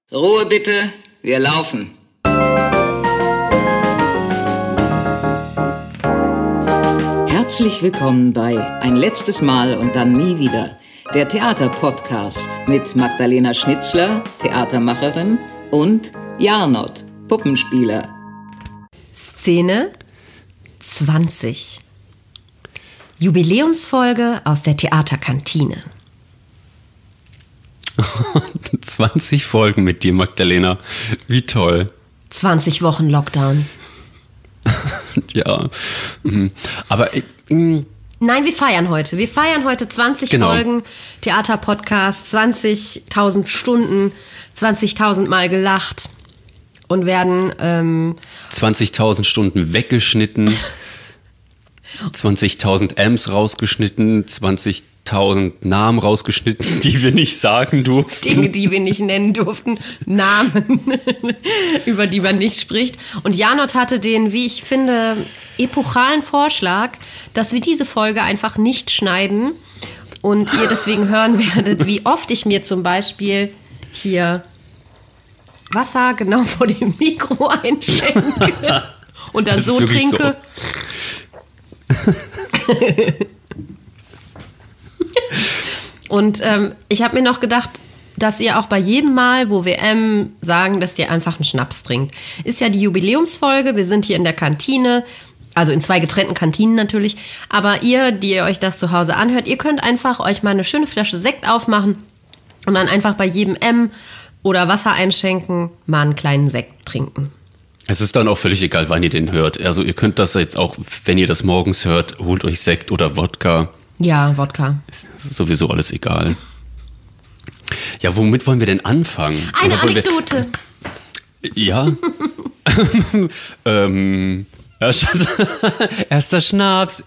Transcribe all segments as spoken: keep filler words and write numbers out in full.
Ruhe bitte, wir laufen. Herzlich willkommen bei Ein letztes Mal und dann nie wieder, der Theaterpodcast mit Magdalena Schnitzler, Theatermacherin, und Jarnot, Puppenspieler. Szene zwanzig. Jubiläumsfolge aus der Theaterkantine. zwanzig Folgen mit dir, Magdalena. Wie toll. zwanzig Wochen Lockdown. Ja. Aber... Äh, Nein, wir feiern heute. Wir feiern heute zwanzig genau. Folgen Theaterpodcast, zwanzigtausend Stunden, zwanzigtausend Mal gelacht und werden... Ähm, zwanzigtausend Stunden weggeschnitten, zwanzigtausend M's rausgeschnitten, zwanzigtausend Namen rausgeschnitten, die wir nicht sagen durften. Dinge, die wir nicht nennen durften, Namen, über die man nicht spricht. Und Janot hatte den, wie ich finde, epochalen Vorschlag, dass wir diese Folge einfach nicht schneiden und ihr deswegen hören werdet, wie oft ich mir zum Beispiel hier Wasser genau vor dem Mikro einschenke und dann so trinke. So. Und ähm, ich habe mir noch gedacht, dass ihr auch bei jedem Mal, wo wir M sagen, dass ihr einfach einen Schnaps trinkt. Ist ja die Jubiläumsfolge, wir sind hier in der Kantine, also in zwei getrennten Kantinen natürlich, aber ihr, die ihr euch das zu Hause anhört, ihr könnt einfach euch mal eine schöne Flasche Sekt aufmachen und dann einfach bei jedem M oder Wasser einschenken, mal einen kleinen Sekt trinken. Es ist dann auch völlig egal, wann ihr den hört. Also ihr könnt das jetzt auch, wenn ihr das morgens hört, holt euch Sekt oder Wodka. Ja, Wodka. Ist sowieso alles egal. Ja, womit wollen wir denn anfangen? Eine Oder Anekdote. Wir, ja. ähm, erster Schnaps.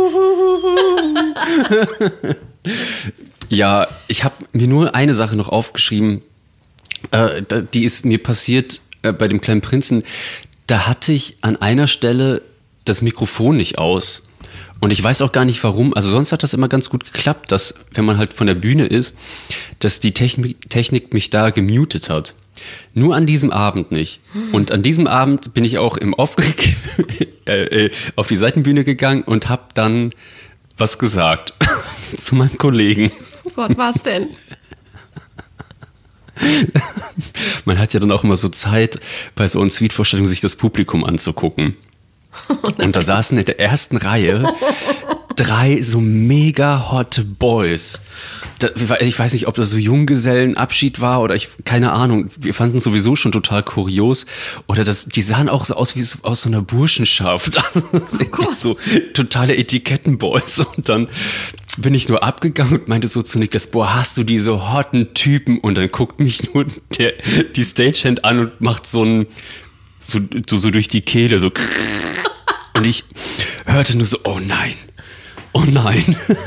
Ja, ich habe mir nur eine Sache noch aufgeschrieben. Äh, die ist mir passiert äh, bei dem kleinen Prinzen. Da hatte ich an einer Stelle das Mikrofon nicht aus. Und ich weiß auch gar nicht warum, also sonst hat das immer ganz gut geklappt, dass, wenn man halt von der Bühne ist, dass die Technik, Technik mich da gemutet hat. Nur an diesem Abend nicht. Und an diesem Abend bin ich auch im Off äh, auf die Seitenbühne gegangen und habe dann was gesagt zu meinem Kollegen. Oh Gott, was denn? Man hat ja dann auch immer so Zeit, bei so einer Suite-Vorstellung sich das Publikum anzugucken. Und da saßen in der ersten Reihe drei so mega hot Boys. Da, ich weiß nicht, ob das so Junggesellenabschied war oder ich, keine Ahnung. Wir fanden es sowieso schon total kurios. Oder das, die sahen auch so aus wie so, aus so einer Burschenschaft. Oh so totale Etikettenboys. Und dann bin ich nur abgegangen und meinte so zu Niklas, boah, hast du diese hotten Typen? Und dann guckt mich nur der, die Stagehand an und macht so ein, so, so, so durch die Kehle, so. Und ich hörte nur so, oh nein, oh nein.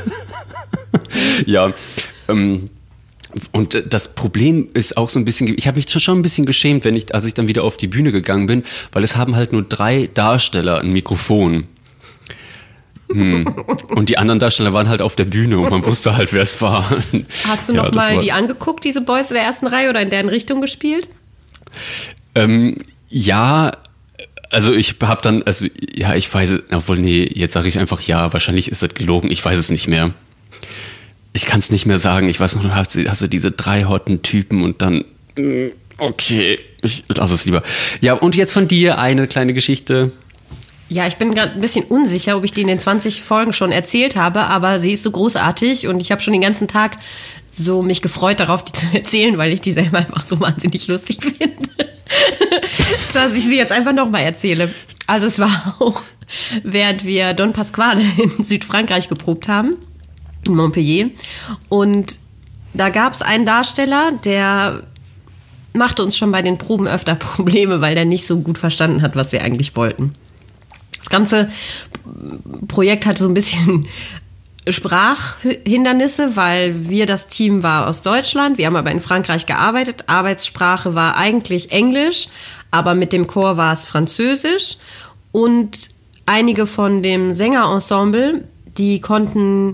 Ja, ähm, und das Problem ist auch so ein bisschen, ich habe mich schon ein bisschen geschämt, wenn ich, als ich dann wieder auf die Bühne gegangen bin, weil es haben halt nur drei Darsteller ein Mikrofon. Hm. Und die anderen Darsteller waren halt auf der Bühne und man wusste halt, wer es war. Hast du noch ja, mal war, die angeguckt, diese Boys in der ersten Reihe oder in deren Richtung gespielt? Ähm, ja, also ich habe dann, also ja, ich weiß es, obwohl, nee, jetzt sage ich einfach ja, wahrscheinlich ist das gelogen, ich weiß es nicht mehr. Ich kann es nicht mehr sagen, ich weiß noch, hast du, hast du diese drei hotten Typen und dann, okay, ich lasse es lieber. Ja, und jetzt von dir eine kleine Geschichte. Ja, ich bin gerade ein bisschen unsicher, ob ich die in den zwanzig Folgen schon erzählt habe, aber sie ist so großartig und ich habe schon den ganzen Tag so mich gefreut darauf, die zu erzählen, weil ich die selber einfach so wahnsinnig lustig finde, dass ich sie jetzt einfach nochmal erzähle. Also es war auch, während wir Don Pasquale in Südfrankreich geprobt haben, in Montpellier, und da gab es einen Darsteller, der machte uns schon bei den Proben öfter Probleme, weil der nicht so gut verstanden hat, was wir eigentlich wollten. Das ganze Projekt hatte so ein bisschen Sprachhindernisse, weil wir, das Team war aus Deutschland, wir haben aber in Frankreich gearbeitet, Arbeitssprache war eigentlich Englisch, aber mit dem Chor war es Französisch und einige von dem Sängerensemble, die konnten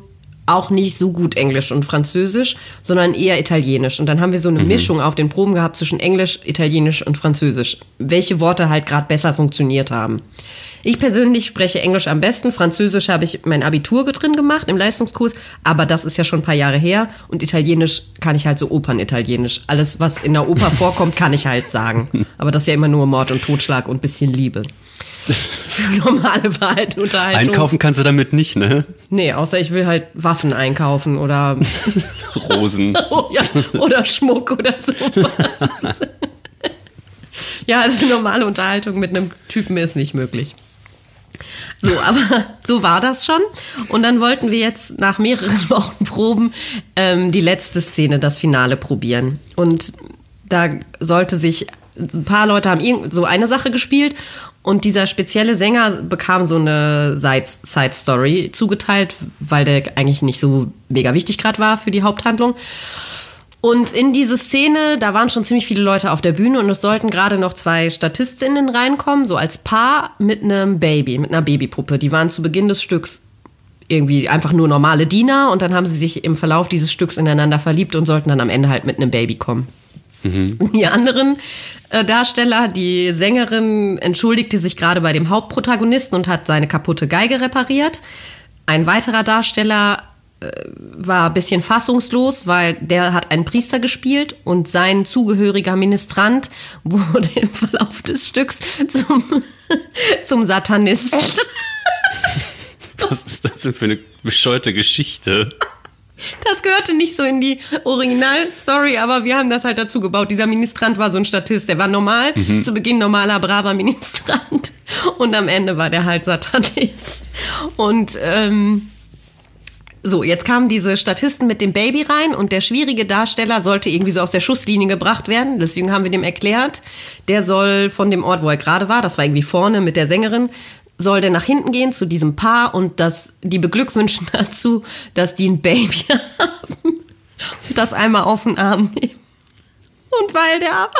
auch nicht so gut Englisch und Französisch, sondern eher Italienisch. Und dann haben wir so eine mhm. Mischung auf den Proben gehabt zwischen Englisch, Italienisch und Französisch. Welche Worte halt gerade besser funktioniert haben. Ich persönlich spreche Englisch am besten. Französisch habe ich mein Abitur drin gemacht im Leistungskurs, aber das ist ja schon ein paar Jahre her. Und Italienisch kann ich halt so Opernitalienisch. Alles, was in der Oper vorkommt, kann ich halt sagen. Aber das ist ja immer nur Mord und Totschlag und ein bisschen Liebe. Für normale Wahrheit, Unterhaltung. Einkaufen kannst du damit nicht, ne? Nee, außer ich will halt Waffen einkaufen oder Rosen. oh, ja, oder Schmuck oder sowas. Ja, also normale Unterhaltung mit einem Typen ist nicht möglich. So, aber so war das schon. Und dann wollten wir jetzt nach mehreren Wochen Proben ähm, die letzte Szene, das Finale probieren. Und da sollte sich, ein paar Leute haben irgend so eine Sache gespielt und dieser spezielle Sänger bekam so eine Side-Story zugeteilt, weil der eigentlich nicht so mega wichtig gerade war für die Haupthandlung. Und in diese Szene, da waren schon ziemlich viele Leute auf der Bühne und es sollten gerade noch zwei StatistInnen reinkommen, so als Paar mit einem Baby, mit einer Babypuppe. Die waren zu Beginn des Stücks irgendwie einfach nur normale Diener und dann haben sie sich im Verlauf dieses Stücks ineinander verliebt und sollten dann am Ende halt mit einem Baby kommen. Mhm. Die anderen äh, Darsteller, die Sängerin entschuldigte sich gerade bei dem Hauptprotagonisten und hat seine kaputte Geige repariert. Ein weiterer Darsteller äh, war ein bisschen fassungslos, weil der hat einen Priester gespielt und sein zugehöriger Ministrant wurde im Verlauf des Stücks zum, zum Satanisten. Was ist das denn für eine bescheuerte Geschichte? Das gehörte nicht so in die Originalstory, aber wir haben das halt dazu gebaut. Dieser Ministrant war so ein Statist, der war normal, mhm. zu Beginn normaler, braver Ministrant und am Ende war der halt Satanist. Und ähm, so, jetzt kamen diese Statisten mit dem Baby rein und der schwierige Darsteller sollte irgendwie so aus der Schusslinie gebracht werden. Deswegen haben wir dem erklärt, der soll von dem Ort, wo er gerade war, das war irgendwie vorne mit der Sängerin, soll der nach hinten gehen zu diesem Paar und das, die beglückwünschen dazu, dass die ein Baby haben und das einmal auf den Arm nehmen. Und weil der aber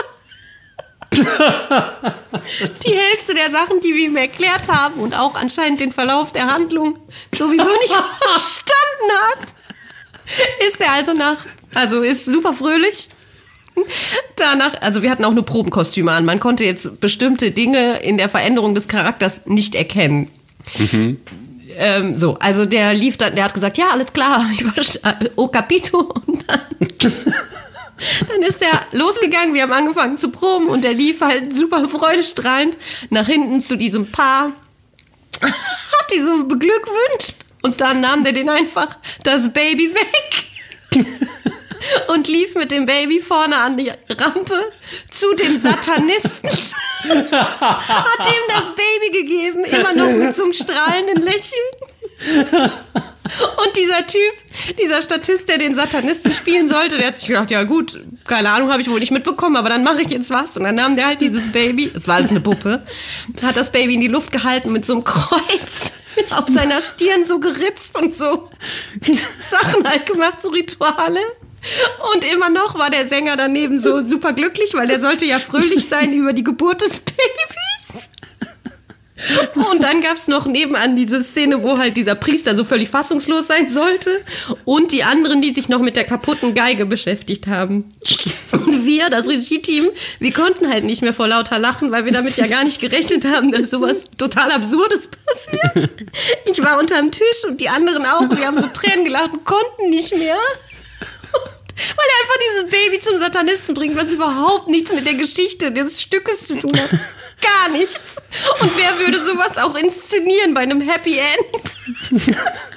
die Hälfte der Sachen, die wir ihm erklärt haben und auch anscheinend den Verlauf der Handlung sowieso nicht verstanden hat, ist er also nach, also ist super fröhlich. Danach, also wir hatten auch nur Probenkostüme an. Man konnte jetzt bestimmte Dinge in der Veränderung des Charakters nicht erkennen. Mhm. Ähm, so, also der lief dann, der hat gesagt, ja, alles klar, ich verstehe, oh Capito. Und dann, dann ist er losgegangen, wir haben angefangen zu proben und der lief halt super freudestrahlend nach hinten zu diesem Paar, hat die so beglückwünscht und dann nahm der den einfach das Baby weg. Und lief mit dem Baby vorne an die Rampe zu dem Satanisten. Hat ihm das Baby gegeben, immer noch mit so einem strahlenden Lächeln. Und dieser Typ, dieser Statist, der den Satanisten spielen sollte, der hat sich gedacht, ja gut, keine Ahnung, habe ich wohl nicht mitbekommen, aber dann mache ich jetzt was. Und dann nahm der halt dieses Baby, es war alles eine Puppe, hat das Baby in die Luft gehalten mit so einem Kreuz auf seiner Stirn so geritzt und so Sachen halt gemacht, so Rituale. Und immer noch war der Sänger daneben so super glücklich, weil der sollte ja fröhlich sein über die Geburt des Babys. Und dann gab es noch nebenan diese Szene, wo halt dieser Priester so völlig fassungslos sein sollte und die anderen, die sich noch mit der kaputten Geige beschäftigt haben. Und wir, das Regie-Team, wir konnten halt nicht mehr vor lauter Lachen, weil wir damit ja gar nicht gerechnet haben, dass sowas total Absurdes passiert. Ich war unterm Tisch und die anderen auch und wir haben so Tränen gelacht und konnten nicht mehr. Weil er einfach dieses Baby zum Satanisten bringt, was überhaupt nichts mit der Geschichte des Stückes zu tun hat. Gar nichts. Und wer würde sowas auch inszenieren bei einem Happy End?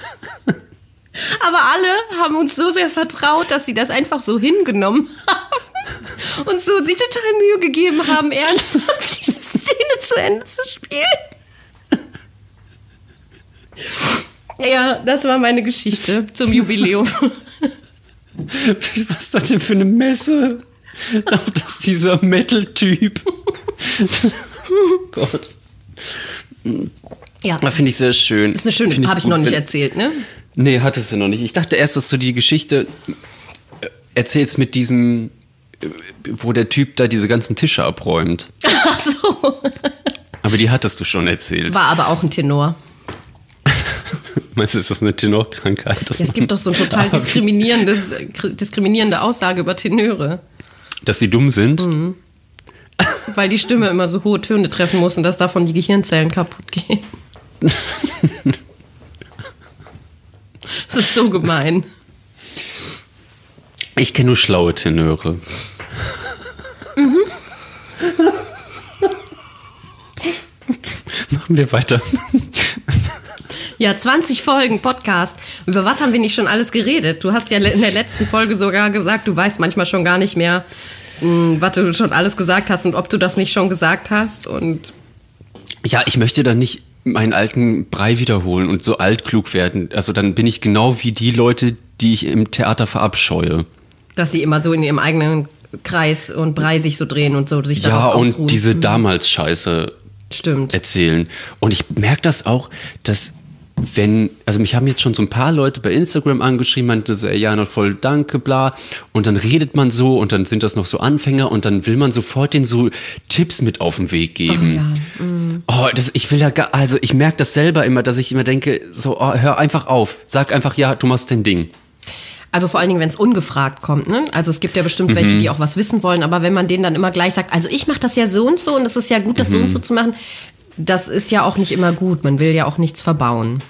Aber alle haben uns so sehr vertraut, dass sie das einfach so hingenommen haben und so sich total Mühe gegeben haben, ernsthaft diese Szene zu Ende zu spielen. Ja, das war meine Geschichte zum Jubiläum. Was ist das denn für eine Messe? Das ist dieser Metal-Typ. Gott. Ja. Das finde ich sehr schön. Das ist eine schöne, habe ich noch nicht erzählt, ne? Nee, hattest du noch nicht. Ich dachte erst, dass du die Geschichte erzählst mit diesem, wo der Typ da diese ganzen Tische abräumt. Ach so. Aber die hattest du schon erzählt. War aber auch ein Tenor. Meinst du, ist das eine Tenorkrankheit? Ja, es gibt doch so eine total diskriminierendes, diskriminierende Aussage über Tenöre. Dass sie dumm sind? Mhm. Weil die Stimme immer so hohe Töne treffen muss und dass davon die Gehirnzellen kaputt gehen. Das ist so gemein. Ich kenne nur schlaue Tenöre. Mhm. Machen wir weiter. Ja, zwanzig Folgen Podcast. Über was haben wir nicht schon alles geredet? Du hast ja in der letzten Folge sogar gesagt, du weißt manchmal schon gar nicht mehr, was du schon alles gesagt hast und ob du das nicht schon gesagt hast. Und ja, ich möchte da nicht meinen alten Brei wiederholen und so altklug werden. Also dann bin ich genau wie die Leute, die ich im Theater verabscheue. Dass sie immer so in ihrem eigenen Kreis und Brei sich so drehen und so sich ja, darauf ausruhen. Ja, und diese damals Scheiße Stimmt. erzählen. Und ich merke das auch, dass wenn, also mich haben jetzt schon so ein paar Leute bei Instagram angeschrieben, meinte so, ey, ja, noch voll danke, bla. Und dann redet man so und dann sind das noch so Anfänger und dann will man sofort denen so Tipps mit auf den Weg geben. Oh, ja. mm. oh das, ich will ja gar, also ich merke das selber immer, dass ich immer denke, so, oh, hör einfach auf. Sag einfach, ja, du machst dein Ding. Also vor allen Dingen, wenn es ungefragt kommt, ne? Also es gibt ja bestimmt mhm. welche, die auch was wissen wollen, aber wenn man denen dann immer gleich sagt, also ich mache das ja so und so und es ist ja gut, das mhm. so und so zu machen, das ist ja auch nicht immer gut. Man will ja auch nichts verbauen.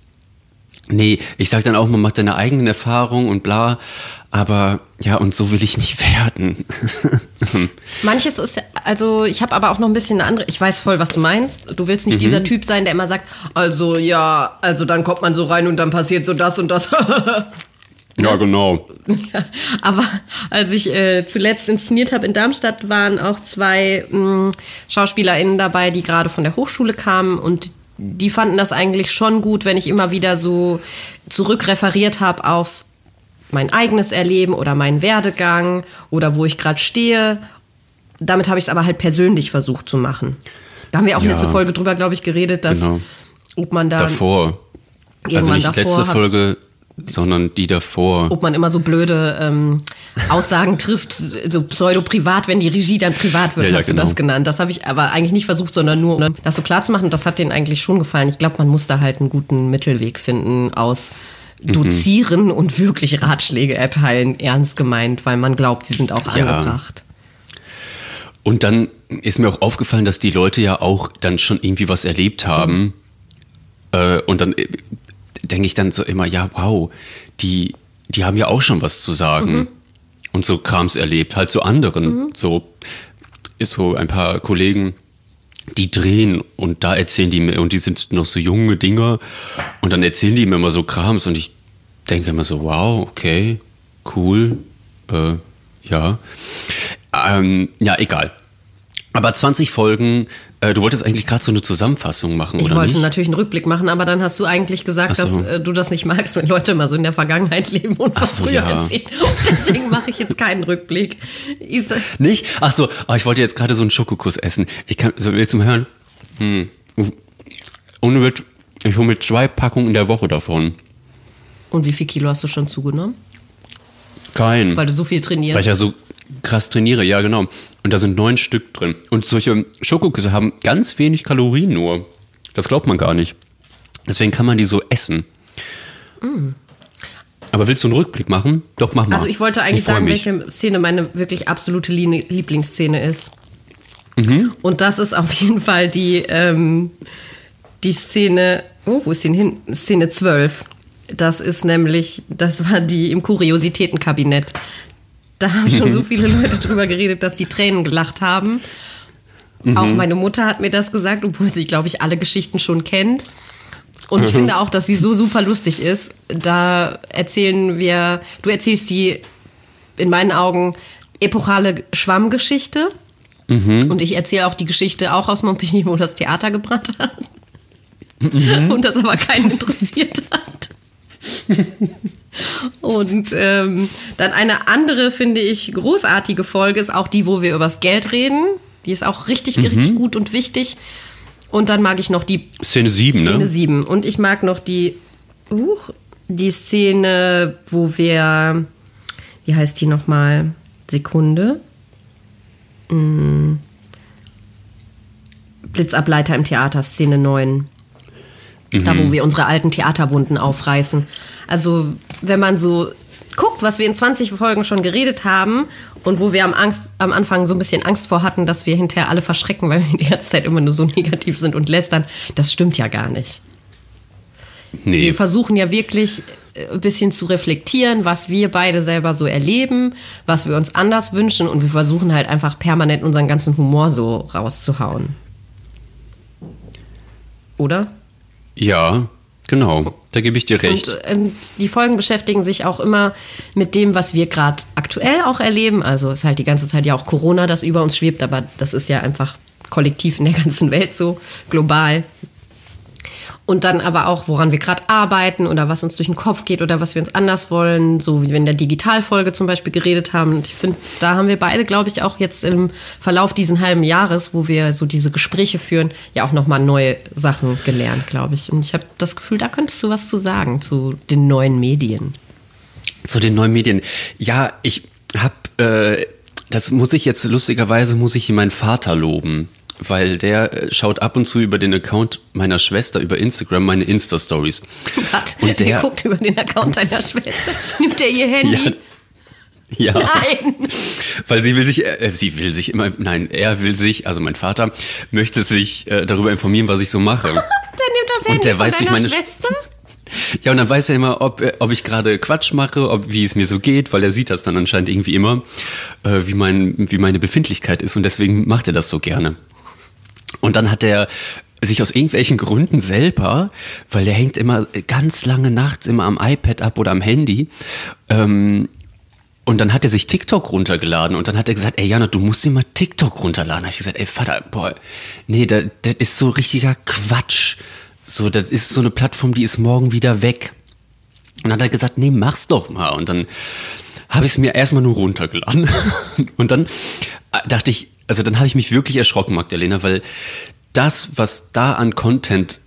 Nee, ich sag dann auch, man macht seine eigenen Erfahrungen und bla, aber ja, und so will ich nicht werden. Manches ist, also ich habe aber auch noch ein bisschen eine andere, ich weiß voll, was du meinst. Du willst nicht mhm. dieser Typ sein, der immer sagt, also ja, also dann kommt man so rein und dann passiert so das und das. Ja, genau. Ja, aber als ich äh, zuletzt inszeniert habe in Darmstadt, waren auch zwei mh, SchauspielerInnen dabei, die gerade von der Hochschule kamen und die fanden das eigentlich schon gut, wenn ich immer wieder so zurückreferiert habe auf mein eigenes Erleben oder meinen Werdegang oder wo ich gerade stehe. Damit habe ich es aber halt persönlich versucht zu machen. Da haben wir auch ja, letzte Folge drüber, glaube ich, geredet, dass genau. ob man da davor, also nicht davor letzte hat, Folge, sondern die davor. Ob man immer so blöde ähm, Aussagen trifft, so pseudo-privat, wenn die Regie dann privat wird, ja, hast ja, genau. du das genannt. Das habe ich aber eigentlich nicht versucht, sondern nur, um das so klar zu machen. Das hat denen eigentlich schon gefallen. Ich glaube, man muss da halt einen guten Mittelweg finden aus Dozieren mhm. und wirklich Ratschläge erteilen, ernst gemeint, weil man glaubt, sie sind auch ja. angebracht. Und dann ist mir auch aufgefallen, dass die Leute ja auch dann schon irgendwie was erlebt haben. Mhm. Äh, und dann denke ich dann so immer, ja, wow, die, die haben ja auch schon was zu sagen mhm. und so Krams erlebt, halt zu anderen. Mhm. So ist so ein paar Kollegen, die drehen und da erzählen die mir, und die sind noch so junge Dinger und dann erzählen die mir immer so Krams und ich denke immer so, wow, okay, cool, äh, ja. Ähm, ja, egal. Aber zwanzig Folgen, äh, du wolltest eigentlich gerade so eine Zusammenfassung machen, ich oder nicht? Ich wollte nicht? natürlich einen Rückblick machen, aber dann hast du eigentlich gesagt, so. dass äh, du das nicht magst, wenn Leute immer so in der Vergangenheit leben und was so, früher ja. erzählen. Und deswegen mache ich jetzt keinen Rückblick. Isa. Nicht? Ach so, oh, ich wollte jetzt gerade so einen Schokokuss essen. Ich kann, so, willst du mal hören? Hm. Ohne Witz, ich hole mir zwei Packungen in der Woche davon. Und wie viel Kilo hast du schon zugenommen? Kein. Weil du so viel trainierst. Weil ich ja so krass trainiere, ja genau. Und da sind neun Stück drin. Und solche Schokoküsse haben ganz wenig Kalorien nur. Das glaubt man gar nicht. Deswegen kann man die so essen. Mm. Aber willst du einen Rückblick machen? Doch, mach mal. Also ich wollte eigentlich ich sagen, mich. welche Szene meine wirklich absolute Lieblingsszene ist. Mhm. Und das ist auf jeden Fall die, ähm, die Szene, oh, wo ist die hin? Szene zwölf. Das ist nämlich, das war die im Kuriositätenkabinett. Da haben schon so viele Leute drüber geredet, dass die Tränen gelacht haben. Mhm. Auch meine Mutter hat mir das gesagt, obwohl sie, glaube ich, alle Geschichten schon kennt. Und ich mhm. finde auch, dass sie so super lustig ist. Da erzählen wir, du erzählst die, in meinen Augen, epochale Schwammgeschichte. Mhm. Und ich erzähle auch die Geschichte auch aus Montpellier, wo das Theater gebrannt hat. Mhm. Und das aber keinen interessiert hat. Und ähm, dann eine andere, finde ich, großartige Folge ist auch die, wo wir übers Geld reden. Die ist auch richtig, mhm. richtig gut und wichtig. Und dann mag ich noch die Szene sieben, Szene ne? sieben. Und ich mag noch die, uh, die Szene, wo wir, wie heißt die nochmal? Sekunde. Hm. Blitzableiter im Theater, Szene neun. Mhm. Da, wo wir unsere alten Theaterwunden aufreißen. Also, wenn man so guckt, was wir in zwanzig Folgen schon geredet haben und wo wir am, Angst, am Anfang so ein bisschen Angst vor hatten, dass wir hinterher alle verschrecken, weil wir die ganze Zeit immer nur so negativ sind und lästern, das stimmt ja gar nicht. Nee. Wir versuchen ja wirklich ein bisschen zu reflektieren, was wir beide selber so erleben, was wir uns anders wünschen und wir versuchen halt einfach permanent unseren ganzen Humor so rauszuhauen. Oder? Ja, genau. Da gebe ich dir recht. Und ähm, die Folgen beschäftigen sich auch immer mit dem, was wir gerade aktuell auch erleben. Also ist halt die ganze Zeit ja auch Corona, das über uns schwebt, aber das ist ja einfach kollektiv in der ganzen Welt so, global. Und dann aber auch, woran wir gerade arbeiten oder was uns durch den Kopf geht oder was wir uns anders wollen, so wie wir in der Digitalfolge zum Beispiel geredet haben. Und ich finde, da haben wir beide, glaube ich, auch jetzt im Verlauf diesen halben Jahres, wo wir so diese Gespräche führen, ja auch nochmal neue Sachen gelernt, glaube ich. Und ich habe das Gefühl, da könntest du was zu sagen, zu den neuen Medien. Zu den neuen Medien. Ja, ich habe, äh, das muss ich jetzt, lustigerweise muss ich meinen Vater loben. Weil der schaut ab und zu über den Account meiner Schwester über Instagram meine Insta-Stories. Was? Und der, der guckt über den Account deiner Schwester? Nimmt der ihr Handy? Ja. ja. Nein. Weil sie will sich, äh, sie will sich immer, nein, er will sich, also mein Vater möchte sich äh, darüber informieren, was ich so mache. Der nimmt das Handy und der von weiß, deiner meine Schwester? Ja, und dann weiß er immer, ob, ob ich gerade Quatsch mache, ob, wie es mir so geht, weil er sieht das dann anscheinend irgendwie immer, äh, wie, mein, wie meine Befindlichkeit ist und deswegen macht er das so gerne. Und dann hat er sich aus irgendwelchen Gründen selber, weil der hängt immer ganz lange nachts immer am iPad ab oder am Handy, ähm, und dann hat er sich TikTok runtergeladen und dann hat er gesagt, ey Jana, du musst dir mal TikTok runterladen. Da habe ich gesagt, ey Vater, boah, nee, das, das ist so richtiger Quatsch. So, das ist so eine Plattform, die ist morgen wieder weg. Und dann hat er gesagt, nee, mach's doch mal. Und dann habe ich es mir erstmal nur runtergeladen. Und dann dachte ich, also dann habe ich mich wirklich erschrocken, Magdalena, weil das, was da an Content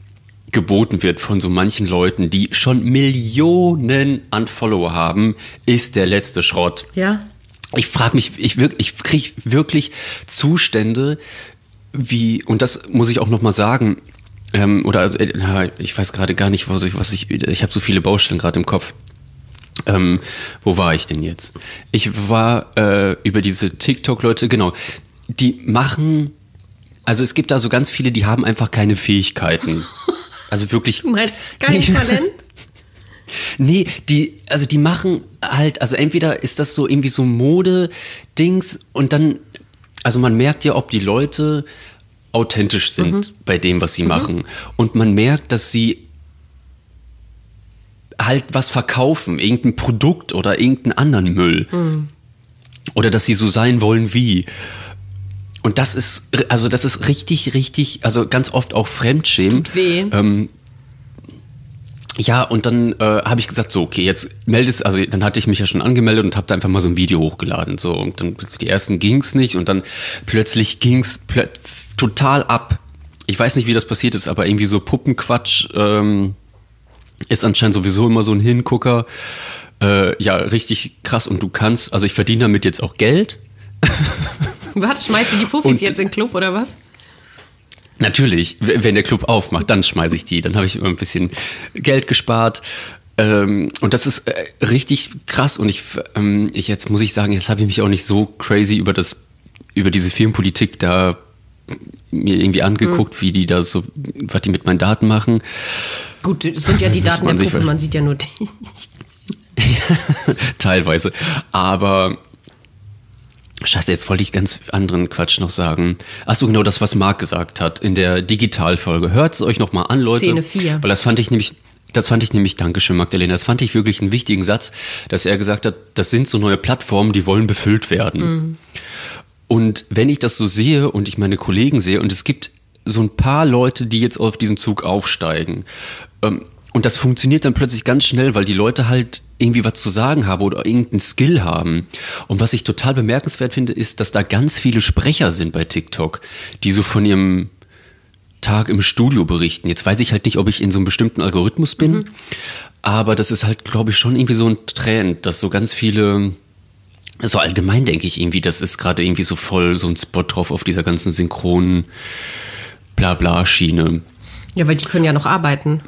geboten wird von so manchen Leuten, die schon Millionen an Follower haben, ist der letzte Schrott. Ja. Ich frage mich, ich, wirk, ich kriege wirklich Zustände, wie, und das muss ich auch nochmal sagen, ähm, oder also, äh, ich weiß gerade gar nicht, was ich, was ich, ich habe so viele Baustellen gerade im Kopf. Ähm, wo war ich denn jetzt? Ich war äh, über diese TikTok-Leute, genau, die machen, also es gibt da so ganz viele, die haben einfach keine Fähigkeiten. Also wirklich. Du meinst kein Talent? Nee, die, also die machen halt, also entweder ist das so irgendwie so Mode-Dings und dann, also man merkt ja, ob die Leute authentisch sind mhm. bei dem, was sie mhm. machen. Und man merkt, dass sie halt was verkaufen, irgendein Produkt oder irgendeinen anderen Müll. Mhm. Oder dass sie so sein wollen wie. Und das ist, also das ist richtig, richtig, also ganz oft auch Fremdschämen. Tut weh. Ähm, ja, und dann äh, habe ich gesagt, so, okay, jetzt meldest, also dann hatte ich mich ja schon angemeldet und habe da einfach mal so ein Video hochgeladen. So, und dann die ersten ging's nicht und dann plötzlich ging's plö- total ab. Ich weiß nicht, wie das passiert ist, aber irgendwie so Puppenquatsch ähm, ist anscheinend sowieso immer so ein Hingucker. Äh, ja, richtig krass. Und du kannst, also ich verdiene damit jetzt auch Geld. Warte, schmeißt du die Fuffis und jetzt in den Club oder was? Natürlich, wenn der Club aufmacht, dann schmeiße ich die. Dann habe ich ein bisschen Geld gespart. Ähm, und das ist äh, richtig krass. Und ich, ähm, ich jetzt muss ich sagen, jetzt habe ich mich auch nicht so crazy über das, über diese Firmenpolitik da mir irgendwie angeguckt, mhm. wie die da so, was die mit meinen Daten machen. Gut, es sind ja die Daten der Puppen, man sieht ja nur die. Teilweise. Aber Scheiße, jetzt wollte ich ganz anderen Quatsch noch sagen. Ach so, genau das, was Marc gesagt hat in der Digitalfolge. Hört es euch nochmal an, Leute. Szene vier. Weil das fand ich nämlich, das fand ich nämlich, Dankeschön, Magdalena, das fand ich wirklich einen wichtigen Satz, dass er gesagt hat, das sind so neue Plattformen, die wollen befüllt werden. Mhm. Und wenn ich das so sehe und ich meine Kollegen sehe und es gibt so ein paar Leute, die jetzt auf diesen Zug aufsteigen, ähm, und das funktioniert dann plötzlich ganz schnell, weil die Leute halt irgendwie was zu sagen haben oder irgendeinen Skill haben. Und was ich total bemerkenswert finde, ist, dass da ganz viele Sprecher sind bei TikTok, die so von ihrem Tag im Studio berichten. Jetzt weiß ich halt nicht, ob ich in so einem bestimmten Algorithmus bin, mhm. aber das ist halt, glaube ich, schon irgendwie so ein Trend, dass so ganz viele, so allgemein denke ich irgendwie, das ist gerade irgendwie so voll so ein Spot drauf auf dieser ganzen synchronen Blabla-Schiene. Ja, weil die können ja noch arbeiten.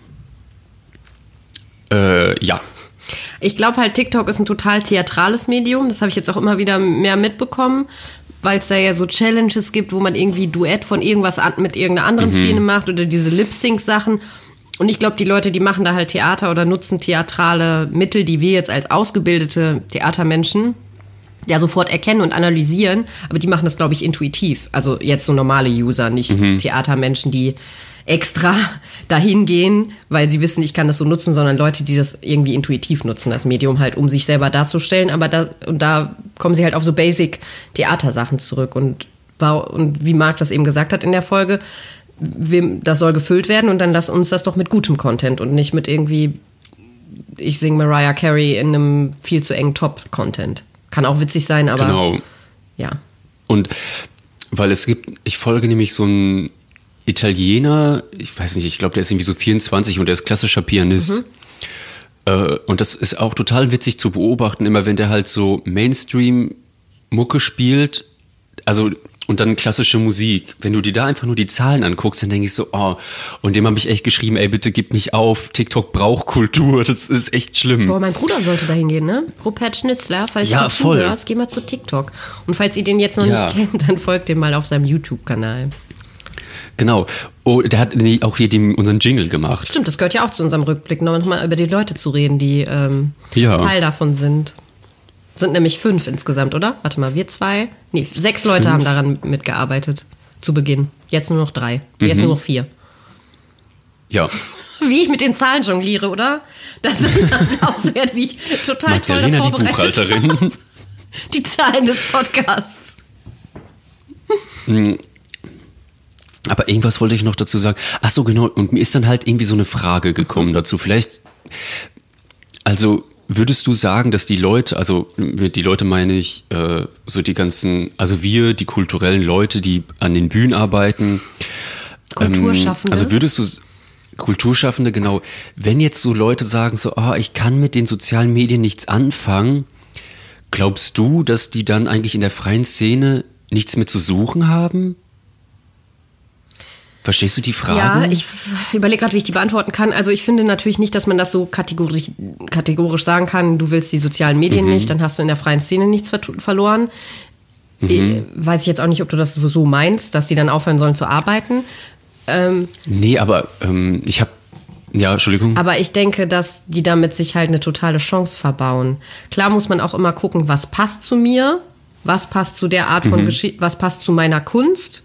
Äh, ja. Ich glaube halt, TikTok ist ein total theatrales Medium. Das habe ich jetzt auch immer wieder mehr mitbekommen, weil es da ja so Challenges gibt, wo man irgendwie Duett von irgendwas an, mit irgendeiner anderen mhm. Szene macht oder diese Lip-Sync-Sachen. Und ich glaube, die Leute, die machen da halt Theater oder nutzen theatrale Mittel, die wir jetzt als ausgebildete Theatermenschen ja sofort erkennen und analysieren. Aber die machen das, glaube ich, intuitiv. Also jetzt so normale User, nicht mhm. Theatermenschen, die extra dahin gehen, weil sie wissen, ich kann das so nutzen, sondern Leute, die das irgendwie intuitiv nutzen, das Medium halt, um sich selber darzustellen. Aber da, und da kommen sie halt auf so Basic-Theatersachen zurück. Und, und wie Marc das eben gesagt hat in der Folge, das soll gefüllt werden und dann lass uns das doch mit gutem Content und nicht mit irgendwie, ich singe Mariah Carey in einem viel zu engen Top-Content. Kann auch witzig sein, aber genau. Ja. Und weil es gibt, ich folge nämlich so einen Italiener, ich weiß nicht, ich glaube, der ist irgendwie so vierundzwanzig und der ist klassischer Pianist. Mhm. Äh, und das ist auch total witzig zu beobachten, immer wenn der halt so Mainstream-Mucke spielt, also und dann klassische Musik. Wenn du dir da einfach nur die Zahlen anguckst, dann denke ich so, oh, und dem habe ich echt geschrieben, ey, bitte gib nicht auf, TikTok braucht Kultur, das ist echt schlimm. Boah, mein Bruder sollte da hingehen, ne? Rupert Schnitzler, falls ja, du voll. zuhörst, geh mal zu TikTok. Und falls ihr den jetzt noch ja. nicht kennt, dann folgt dem mal auf seinem YouTube-Kanal. Genau. Oh, der hat auch hier die, unseren Jingle gemacht. Stimmt, das gehört ja auch zu unserem Rückblick, nochmal über die Leute zu reden, die ähm, ja. Teil davon sind. Sind nämlich fünf insgesamt, oder? Warte mal, wir zwei? Nee, sechs Leute fünf. haben daran mitgearbeitet. Zu Beginn. Jetzt nur noch drei. Mhm. Jetzt nur noch vier. Ja. Wie ich mit den Zahlen jongliere, oder? Das ist ein Applaus wert, wie ich total Magdalena, toll das die Buchhalterin. habe. Die Zahlen des Podcasts. Aber irgendwas wollte ich noch dazu sagen. Ach so, genau. Und mir ist dann halt irgendwie so eine Frage gekommen dazu. Vielleicht, also würdest du sagen, dass die Leute, also mit die Leute meine ich, äh, so die ganzen, also wir, die kulturellen Leute, die an den Bühnen arbeiten. Kulturschaffende. Ähm, also würdest du, Kulturschaffende, genau. Wenn jetzt so Leute sagen so, ah, ich kann mit den sozialen Medien nichts anfangen, glaubst du, dass die dann eigentlich in der freien Szene nichts mehr zu suchen haben? Verstehst du die Frage? Ja, ich überlege gerade, wie ich die beantworten kann. Also ich finde natürlich nicht, dass man das so kategorisch, kategorisch sagen kann, du willst die sozialen Medien mhm. nicht, dann hast du in der freien Szene nichts ver- verloren. Mhm. Weiß ich jetzt auch nicht, ob du das so meinst, dass die dann aufhören sollen zu arbeiten. Ähm, nee, aber ähm, ich habe, ja, Entschuldigung. Aber ich denke, dass die damit sich halt eine totale Chance verbauen. Klar muss man auch immer gucken, was passt zu mir, was passt zu der Art von mhm. Geschichte, was passt zu meiner Kunst.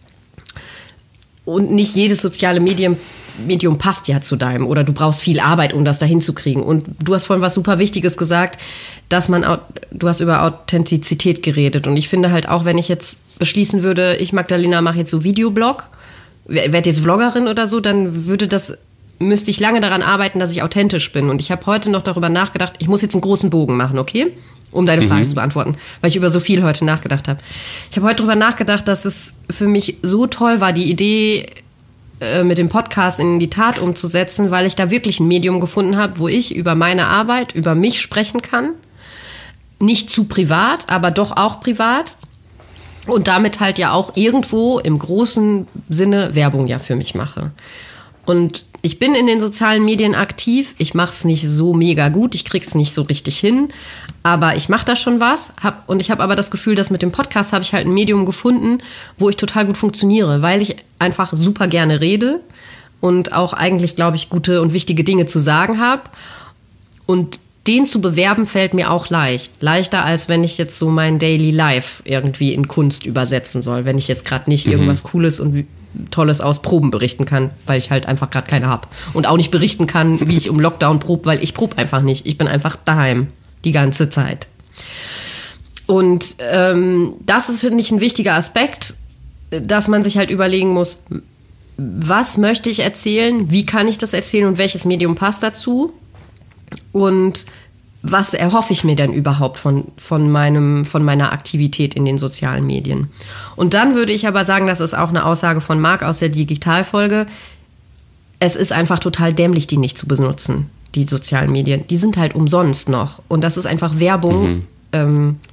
Und nicht jedes soziale Medium, Medium passt ja zu deinem. Oder du brauchst viel Arbeit, um das da hinzukriegen. Und du hast vorhin was super Wichtiges gesagt, dass man, du hast über Authentizität geredet. Und ich finde halt auch, wenn ich jetzt beschließen würde, ich, Magdalena, mache jetzt so Videoblog, werde jetzt Vloggerin oder so, dann würde das, müsste ich lange daran arbeiten, dass ich authentisch bin. Und ich habe heute noch darüber nachgedacht, ich muss jetzt einen großen Bogen machen, okay? Um deine Frage mhm. zu beantworten, weil ich über so viel heute nachgedacht habe. Ich habe heute darüber nachgedacht, dass es für mich so toll war, die Idee äh, mit dem Podcast in die Tat umzusetzen, weil ich da wirklich ein Medium gefunden habe, wo ich über meine Arbeit, über mich sprechen kann. Nicht zu privat, aber doch auch privat. Und damit halt ja auch irgendwo im großen Sinne Werbung ja für mich mache. Und ich bin in den sozialen Medien aktiv. Ich mache es nicht so mega gut. Ich krieg's nicht so richtig hin. Aber ich mache da schon was. Hab, und ich habe aber das Gefühl, dass mit dem Podcast habe ich halt ein Medium gefunden, wo ich total gut funktioniere, weil ich einfach super gerne rede und auch eigentlich, glaube ich, gute und wichtige Dinge zu sagen habe. Und den zu bewerben fällt mir auch leicht. Leichter, als wenn ich jetzt so mein Daily Life irgendwie in Kunst übersetzen soll. Wenn ich jetzt gerade nicht mhm. irgendwas Cooles und Tolles aus Proben berichten kann, weil ich halt einfach gerade keine habe. Und auch nicht berichten kann, wie ich im Lockdown probe, weil ich probe einfach nicht. Ich bin einfach daheim die ganze Zeit. Und ähm, das ist, finde ich, ein wichtiger Aspekt, dass man sich halt überlegen muss, was möchte ich erzählen, wie kann ich das erzählen und welches Medium passt dazu? Und was erhoffe ich mir denn überhaupt von, von, meinem, von meiner Aktivität in den sozialen Medien? Und dann würde ich aber sagen, das ist auch eine Aussage von Marc aus der Digitalfolge, es ist einfach total dämlich, die nicht zu benutzen, die sozialen Medien. Die sind halt umsonst noch. Und das ist einfach Werbung, mhm. ähm,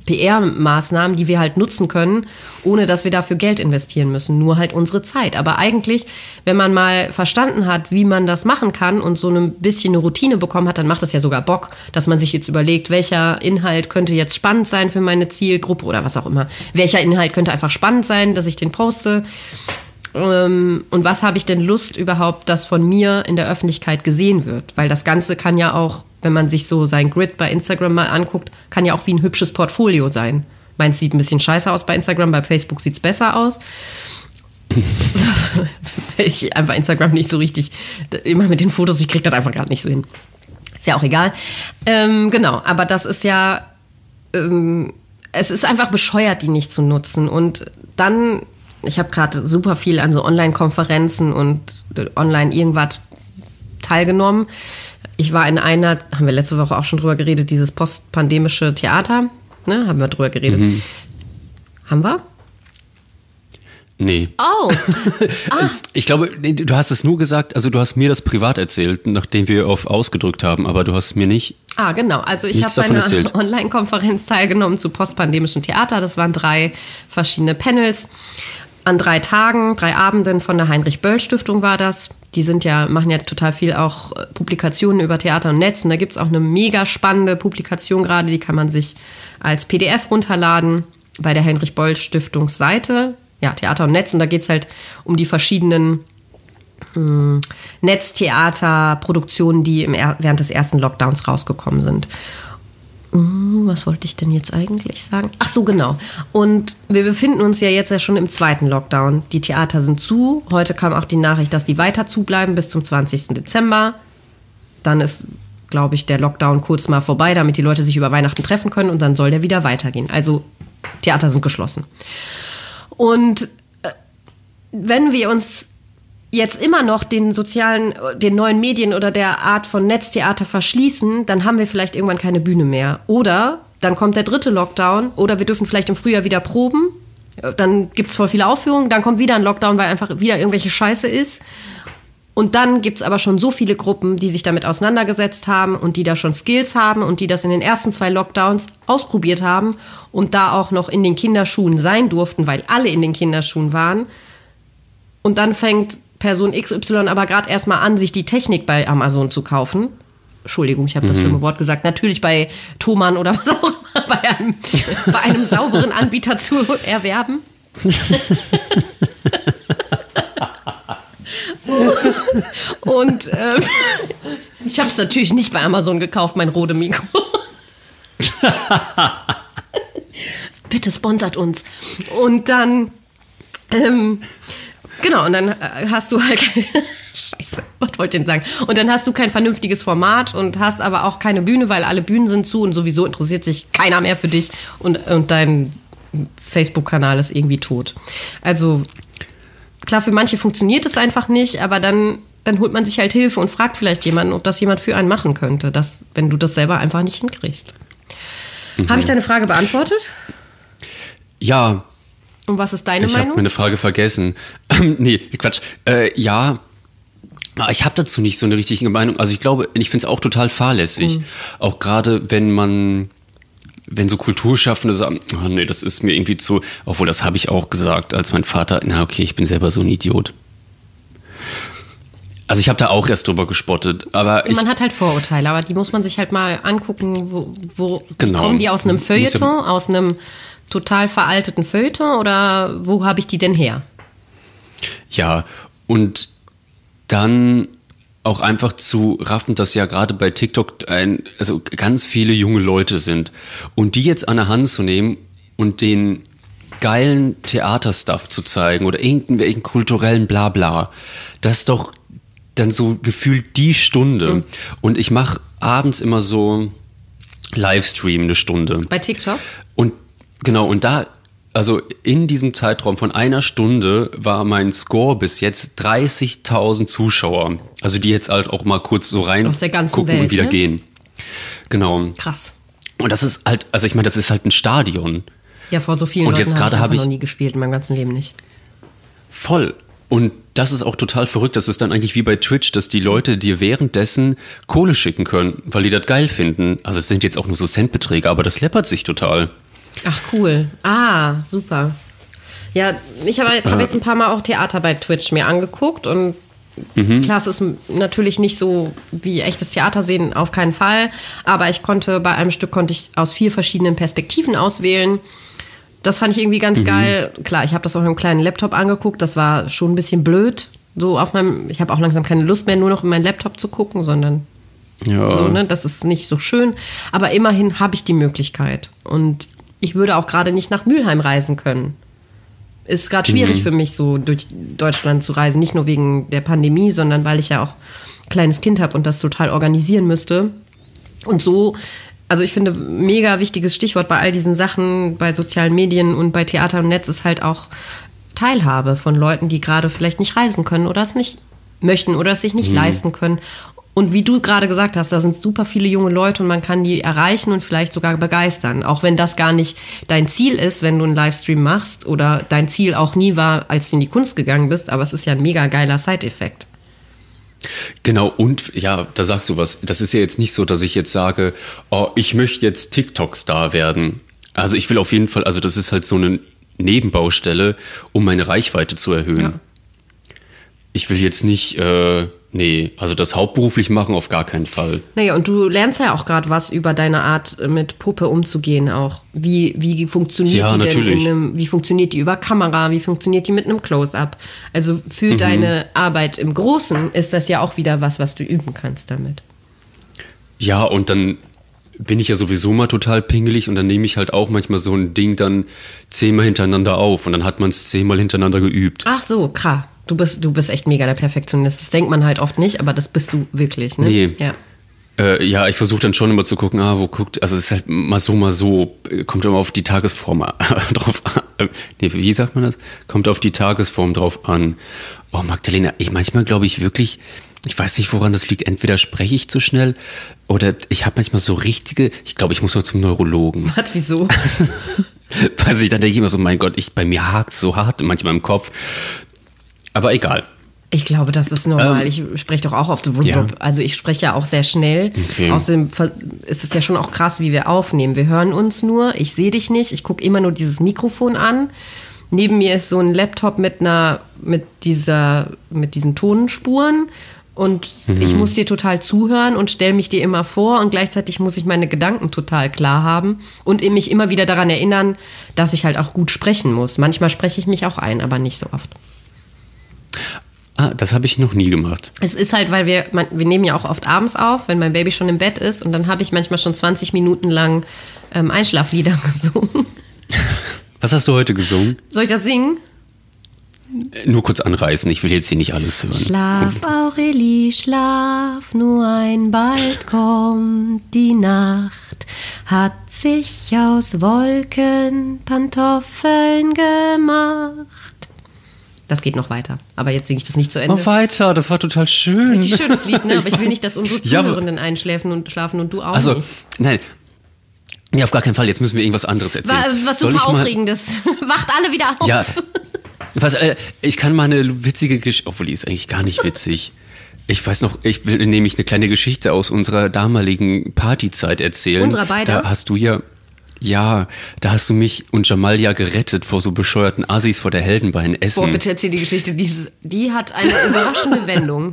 P R-Maßnahmen, die wir halt nutzen können, ohne dass wir dafür Geld investieren müssen, nur halt unsere Zeit. Aber eigentlich, wenn man mal verstanden hat, wie man das machen kann und so ein bisschen eine Routine bekommen hat, dann macht es ja sogar Bock, dass man sich jetzt überlegt, welcher Inhalt könnte jetzt spannend sein für meine Zielgruppe oder was auch immer. Welcher Inhalt könnte einfach spannend sein, dass ich den poste. Und was habe ich denn Lust überhaupt, dass von mir in der Öffentlichkeit gesehen wird? Weil das Ganze kann ja auch, wenn man sich so sein Grid bei Instagram mal anguckt, kann ja auch wie ein hübsches Portfolio sein. Meins sieht ein bisschen scheiße aus bei Instagram, bei Facebook sieht es besser aus. Ich einfach Instagram nicht so richtig, immer mit den Fotos, ich kriege das einfach gerade nicht so hin. Ist ja auch egal. Ähm, genau, aber das ist ja, ähm, es ist einfach bescheuert, die nicht zu nutzen. Und dann... Ich habe gerade super viel an so Online-Konferenzen und online irgendwas teilgenommen. Ich war in einer, haben wir letzte Woche auch schon drüber geredet, dieses postpandemische Theater. Ne, haben wir drüber geredet. Mhm. Haben wir? Nee. Oh. Ah. Ich glaube, du hast es nur gesagt, also du hast mir das privat erzählt, nachdem wir auf ausgedrückt haben, aber du hast mir nicht. Ah, genau. Also ich habe bei einer Online-Konferenz teilgenommen zu postpandemischem Theater. Das waren drei verschiedene Panels. An drei Tagen, drei Abenden von der Heinrich-Böll-Stiftung war das. Die sind ja, machen ja total viel auch Publikationen über Theater und Netz. Und da gibt es auch eine mega spannende Publikation gerade, die kann man sich als P D F runterladen bei der Heinrich-Böll-Stiftungsseite. Ja, Theater und Netz. Und da geht es halt um die verschiedenen mh, Netztheaterproduktionen, die im, während des ersten Lockdowns rausgekommen sind. Was wollte ich denn jetzt eigentlich sagen? Ach so, genau. Und wir befinden uns ja jetzt ja schon im zweiten Lockdown. Die Theater sind zu. Heute kam auch die Nachricht, dass die weiter zubleiben bis zum zwanzigsten Dezember. Dann ist, glaube ich, der Lockdown kurz mal vorbei, damit die Leute sich über Weihnachten treffen können und dann soll der wieder weitergehen. Also Theater sind geschlossen. Und wenn wir uns jetzt immer noch den sozialen, den neuen Medien oder der Art von Netztheater verschließen, dann haben wir vielleicht irgendwann keine Bühne mehr. Oder dann kommt der dritte Lockdown oder wir dürfen vielleicht im Frühjahr wieder proben. Dann gibt's voll viele Aufführungen, dann kommt wieder ein Lockdown, weil einfach wieder irgendwelche Scheiße ist. Und dann gibt's aber schon so viele Gruppen, die sich damit auseinandergesetzt haben und die da schon Skills haben und die das in den ersten zwei Lockdowns ausprobiert haben und da auch noch in den Kinderschuhen sein durften, weil alle in den Kinderschuhen waren. Und dann fängt Person X Y aber gerade erstmal an, sich die Technik bei Amazon zu kaufen. Entschuldigung, ich habe das mhm. schlimme Wort gesagt. Natürlich bei Thomann oder was auch immer, bei einem, bei einem sauberen Anbieter zu erwerben. Und äh, ich habe es natürlich nicht bei Amazon gekauft, mein Rode Mikro. Bitte sponsert uns. Und dann... Ähm, Genau, und dann hast du halt keine, Scheiße, was wollte ich denn sagen? Und dann hast du kein vernünftiges Format und hast aber auch keine Bühne, weil alle Bühnen sind zu und sowieso interessiert sich keiner mehr für dich und, und dein Facebook-Kanal ist irgendwie tot. Also klar, für manche funktioniert es einfach nicht, aber dann, dann holt man sich halt Hilfe und fragt vielleicht jemanden, ob das jemand für einen machen könnte, dass, wenn du das selber einfach nicht hinkriegst. Mhm. Habe ich deine Frage beantwortet? Ja. Und was ist deine ich Meinung? Ich habe meine Frage vergessen. nee, Quatsch. Äh, ja, ich habe dazu nicht so eine richtige Meinung. Also ich glaube, ich finde es auch total fahrlässig. Mhm. Auch gerade, wenn man, wenn so Kulturschaffende sagen, oh nee, das ist mir irgendwie zu, obwohl das habe ich auch gesagt, als mein Vater, na okay, ich bin selber so ein Idiot. Also ich habe da auch erst drüber gespottet. Aber man ich, hat halt Vorurteile, aber die muss man sich halt mal angucken, wo, wo genau. kommen die aus einem Feuilleton, aus einem total veralteten Feuilleton oder wo habe ich die denn her? Ja, und dann auch einfach zu raffen, dass ja gerade bei TikTok ein, also ganz viele junge Leute sind. Und die jetzt an der Hand zu nehmen und den geilen Theaterstuff zu zeigen oder irgendwelchen kulturellen Blabla, das ist doch dann so gefühlt die Stunde. Mhm. Und ich mache abends immer so Livestream eine Stunde. Bei TikTok? Und genau, und da, also in diesem Zeitraum von einer Stunde war mein Score bis jetzt dreißigtausend Zuschauer. Also die jetzt halt auch mal kurz so rein gucken Welt, und wieder ne? gehen. Genau. Krass. Und das ist halt, also ich meine, das ist halt ein Stadion. Ja, vor so vielen und Leuten jetzt habe ich, hab ich noch nie gespielt, in meinem ganzen Leben nicht. Voll. Und das ist auch total verrückt. Das ist dann eigentlich wie bei Twitch, dass die Leute dir währenddessen Kohle schicken können, weil die das geil finden. Also es sind jetzt auch nur so Centbeträge, aber das läppert sich total. Ach, cool. Ah, super. Ja, ich habe hab jetzt ein paar Mal auch Theater bei Twitch mir angeguckt und mhm. klar, es ist natürlich nicht so wie echtes Theater sehen, auf keinen Fall, aber ich konnte, bei einem Stück konnte ich aus vier verschiedenen Perspektiven auswählen. Das fand ich irgendwie ganz mhm. geil. Klar, ich habe das auf einem kleinen Laptop angeguckt, das war schon ein bisschen blöd. So auf meinem, ich habe auch langsam keine Lust mehr, nur noch in meinen Laptop zu gucken, sondern ja. so, ne, das ist nicht so schön. Aber immerhin habe ich die Möglichkeit und ich würde auch gerade nicht nach Mülheim reisen können. Ist gerade schwierig mhm. für mich, so durch Deutschland zu reisen. Nicht nur wegen der Pandemie, sondern weil ich ja auch ein kleines Kind habe und das total organisieren müsste. Und so, also ich finde, mega wichtiges Stichwort bei all diesen Sachen, bei sozialen Medien und bei Theater und Netz ist halt auch Teilhabe von Leuten, die gerade vielleicht nicht reisen können oder es nicht möchten oder es sich nicht mhm. leisten können. Und wie du gerade gesagt hast, da sind super viele junge Leute und man kann die erreichen und vielleicht sogar begeistern. Auch wenn das gar nicht dein Ziel ist, wenn du einen Livestream machst oder dein Ziel auch nie war, als du in die Kunst gegangen bist. Aber es ist ja ein mega geiler Side-Effekt. Genau, und ja, da sagst du was. Das ist ja jetzt nicht so, dass ich jetzt sage, oh, ich möchte jetzt TikTok-Star werden. Also ich will auf jeden Fall, also das ist halt so eine Nebenbaustelle, um meine Reichweite zu erhöhen. Ja. Ich will jetzt nicht... Äh, Nee, also das hauptberuflich machen auf gar keinen Fall. Naja, und du lernst ja auch gerade was über deine Art, mit Puppe umzugehen auch. Wie, wie funktioniert ja, die natürlich. denn in einem, wie funktioniert die über Kamera, wie funktioniert die mit einem Close-Up? Also für mhm. deine Arbeit im Großen ist das ja auch wieder was, was du üben kannst damit. Ja, und dann bin ich ja sowieso mal total pingelig und dann nehme ich halt auch manchmal so ein Ding dann zehnmal hintereinander auf und dann hat man es zehnmal hintereinander geübt. Ach so, krass. Du bist, du bist echt mega der Perfektionist. Das denkt man halt oft nicht, aber das bist du wirklich, ne? Nee. Ja, äh, ja ich versuche dann schon immer zu gucken, ah, wo guckt, also es ist halt mal so, mal so, kommt immer auf die Tagesform drauf an. Nee, wie sagt man das? Kommt auf die Tagesform drauf an. Oh, Magdalena, ich manchmal glaube ich wirklich, ich weiß nicht, woran das liegt. Entweder spreche ich zu schnell oder ich habe manchmal so richtige, ich glaube, ich muss noch zum Neurologen. Was, wieso? Weiß ich, dann denke ich immer so, mein Gott, ich, bei mir hakt so hart manchmal im Kopf. Aber egal. Ich glaube, das ist normal. Ähm, ich spreche doch auch oft so. Ja. Also ich spreche ja auch sehr schnell. Okay. Außerdem ist es ja schon auch krass, wie wir aufnehmen. Wir hören uns nur, ich sehe dich nicht, ich gucke immer nur dieses Mikrofon an. Neben mir ist so ein Laptop mit einer, mit dieser, mit diesen Tonspuren. Und mhm. ich muss dir total zuhören und stelle mich dir immer vor und gleichzeitig muss ich meine Gedanken total klar haben und mich immer wieder daran erinnern, dass ich halt auch gut sprechen muss. Manchmal spreche ich mich auch ein, aber nicht so oft. Ah, das habe ich noch nie gemacht. Es ist halt, weil wir, man, wir nehmen ja auch oft abends auf, wenn mein Baby schon im Bett ist und dann habe ich manchmal schon zwanzig Minuten lang ähm, Einschlaflieder gesungen. Was hast du heute gesungen? Soll ich das singen? Nur kurz anreißen, ich will jetzt hier nicht alles hören. Schlaf, Aurelie, schlaf, nur ein bald kommt die Nacht, hat sich aus Wolken Pantoffeln gemacht. Das geht noch weiter, aber jetzt singe ich das nicht zu Ende. Mach weiter, das war total schön. Das ist richtig schönes Lied, ne? Aber ich will nicht, dass unsere Zuhörenden ja, einschläfen und schlafen und du auch also, nicht. Nein, nee, auf gar keinen Fall, jetzt müssen wir irgendwas anderes erzählen. Was super Aufregendes. Wacht alle wieder auf. Ja, was, äh, ich kann mal eine witzige Geschichte, obwohl die ist eigentlich gar nicht witzig. Ich weiß noch, ich will nämlich eine kleine Geschichte aus unserer damaligen Partyzeit erzählen. Unserer beiden? Da hast du ja... Ja, da hast du mich und Jamal ja gerettet vor so bescheuerten Assis vor der Heldenbar in Essen. Boah, bitte erzähl die Geschichte. Die, die hat eine überraschende Wendung.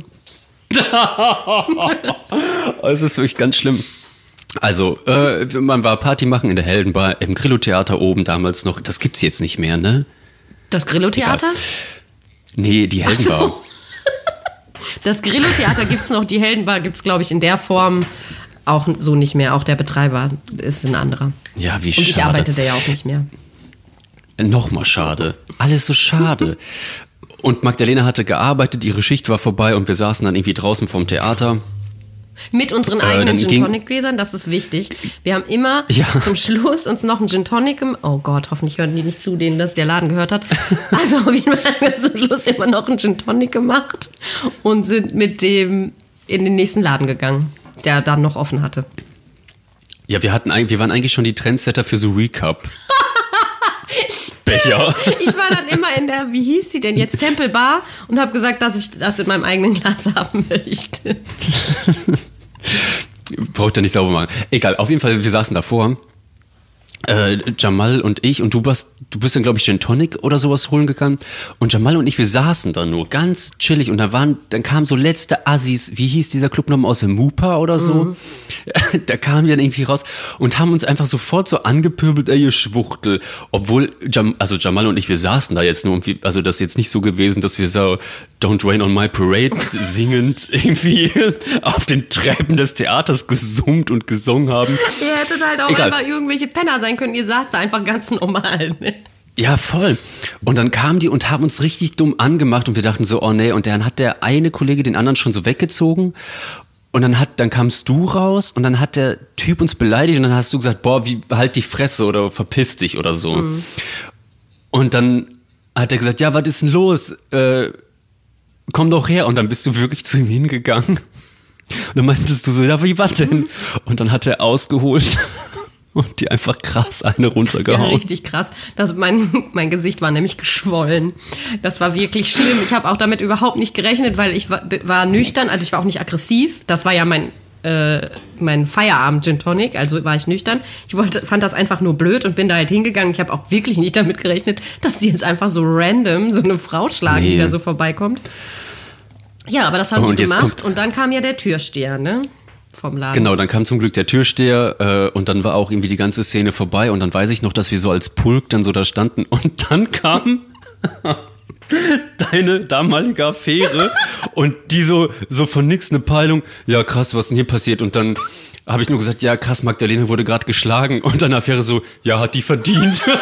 Es ist wirklich ganz schlimm. Also, äh, man war Party machen in der Heldenbar, im Grillo-Theater oben damals noch. Das gibt's jetzt nicht mehr, ne? Das Grillo-Theater? Nee, die Heldenbar. Ach so. Das Grillo-Theater gibt's noch, die Heldenbar gibt's, glaube ich, in der Form auch so nicht mehr. Auch der Betreiber ist ein anderer. Ja, wie schade. Und ich arbeite da ja auch nicht mehr. Nochmal schade. Alles so schade. Und Magdalena hatte gearbeitet, ihre Schicht war vorbei und wir saßen dann irgendwie draußen vorm Theater. Mit unseren eigenen äh, Gin Tonic Gläsern, das ist wichtig. Wir haben immer ja. zum Schluss uns noch einen Gin Tonic im... Oh Gott, hoffentlich hören die nicht zu, denen das der Laden gehört hat. Also auf jeden Fall haben wir zum Schluss immer noch einen Gin Tonic gemacht und sind mit dem in den nächsten Laden gegangen, der dann noch offen hatte. Ja, wir hatten wir waren eigentlich schon die Trendsetter für so Recap. Becher. Ich war dann immer in der, wie hieß die denn jetzt, Tempelbar und habe gesagt, dass ich das in meinem eigenen Glas haben möchte. Braucht ihr nicht sauber machen. Egal, auf jeden Fall, wir saßen davor äh, Jamal und ich und du warst, du bist dann glaube ich Gin Tonic oder sowas holen gegangen und Jamal und ich, wir saßen da nur ganz chillig und da waren, dann kamen so letzte Assis, wie hieß dieser Club nochmal, aus dem Mupa oder so, mhm. Da kamen wir dann irgendwie raus und haben uns einfach sofort so angepöbelt, ey ihr Schwuchtel, obwohl, Jam, also Jamal und ich, wir saßen da jetzt nur irgendwie, also das ist jetzt nicht so gewesen, dass wir so Don't Rain on My Parade singend irgendwie auf den Treppen des Theaters gesummt und gesungen haben. Ihr hättet halt auch Egal. einfach irgendwelche Penner sein können, ihr saßt da einfach ganz normal. Ne? Ja, voll. Und dann kamen die und haben uns richtig dumm angemacht und wir dachten so, oh nee, und dann hat der eine Kollege den anderen schon so weggezogen und dann hat, dann kamst du raus und dann hat der Typ uns beleidigt und dann hast du gesagt, boah, wie, halt die Fresse oder verpiss dich oder so. Mhm. Und dann hat er gesagt, ja, was ist denn los? Äh, komm doch her. Und dann bist du wirklich zu ihm hingegangen. Und dann meintest du so, ja, wie was denn? Und dann hat er ausgeholt und die einfach krass eine runtergehauen. Ja, richtig krass. Das, mein, mein Gesicht war nämlich geschwollen. Das war wirklich schlimm. Ich habe auch damit überhaupt nicht gerechnet, weil ich war, war nüchtern, also ich war auch nicht aggressiv. Das war ja mein, äh, mein Feierabend-Gin Tonic, also war ich nüchtern. Ich wollte, fand das einfach nur blöd und bin da halt hingegangen. Ich habe auch wirklich nicht damit gerechnet, dass die jetzt einfach so random so eine Frau schlagen, nee. die da so vorbeikommt. Ja, aber das haben oh, die gemacht und dann kam ja der Türsteher, ne? Vom Laden. Genau, dann kam zum Glück der Türsteher äh, und dann war auch irgendwie die ganze Szene vorbei und dann weiß ich noch, dass wir so als Pulk dann so da standen und dann kam deine damalige Affäre und die so, so von nix eine Peilung, ja krass, was denn hier passiert und dann habe ich nur gesagt, ja krass, Magdalena wurde gerade geschlagen und deine Affäre so, ja, hat die verdient. Oh,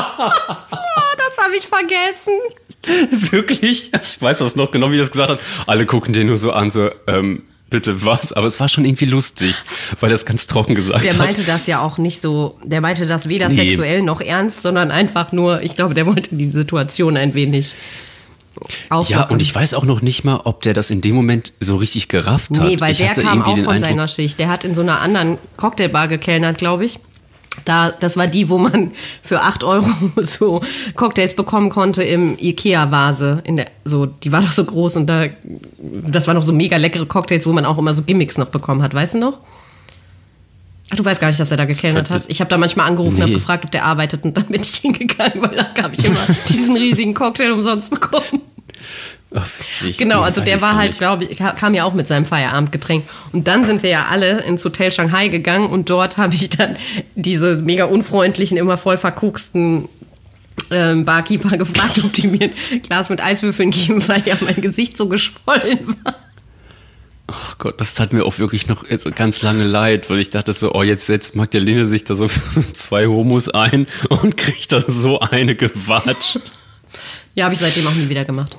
das habe ich vergessen. Wirklich? Ich weiß das noch genau, wie er das gesagt hat. Alle gucken den nur so an, so, ähm, bitte was? Aber es war schon irgendwie lustig, weil er es ganz trocken gesagt der hat. Der meinte das ja auch nicht so, der meinte das weder nee. sexuell noch ernst, sondern einfach nur, ich glaube, der wollte die Situation ein wenig auflockern. Ja, und ich weiß auch noch nicht mal, ob der das in dem Moment so richtig gerafft hat. Nee, weil ich der kam auch von seiner Schicht. Der hat in so einer anderen Cocktailbar gekellnert, glaube ich. Da, das war die, wo man für acht Euro so Cocktails bekommen konnte im Ikea-Vase. In der, so, die war doch so groß und da, das waren noch so mega leckere Cocktails, wo man auch immer so Gimmicks noch bekommen hat. Weißt du noch? Ach, du weißt gar nicht, dass er da gekellnert hat. Ich habe da manchmal angerufen und nee. habe gefragt, ob der arbeitet und dann bin ich hingegangen, weil dann habe ich immer diesen riesigen Cocktail umsonst bekommen. Ach, witzig. Genau, also der war halt, glaube ich, kam ja auch mit seinem Feierabendgetränk. Und dann sind wir ja alle ins Hotel Shanghai gegangen und dort habe ich dann diese mega unfreundlichen, immer voll verkoksten ähm, Barkeeper gefragt, ob die mir ein Glas mit Eiswürfeln geben, weil ja mein Gesicht so geschwollen war. Oh Gott, das tat mir auch wirklich noch ganz lange leid, weil ich dachte so, oh, jetzt setzt Magdalena sich da so zwei Homos ein und kriegt dann so eine gewatscht. Ja, habe ich seitdem auch nie wieder gemacht.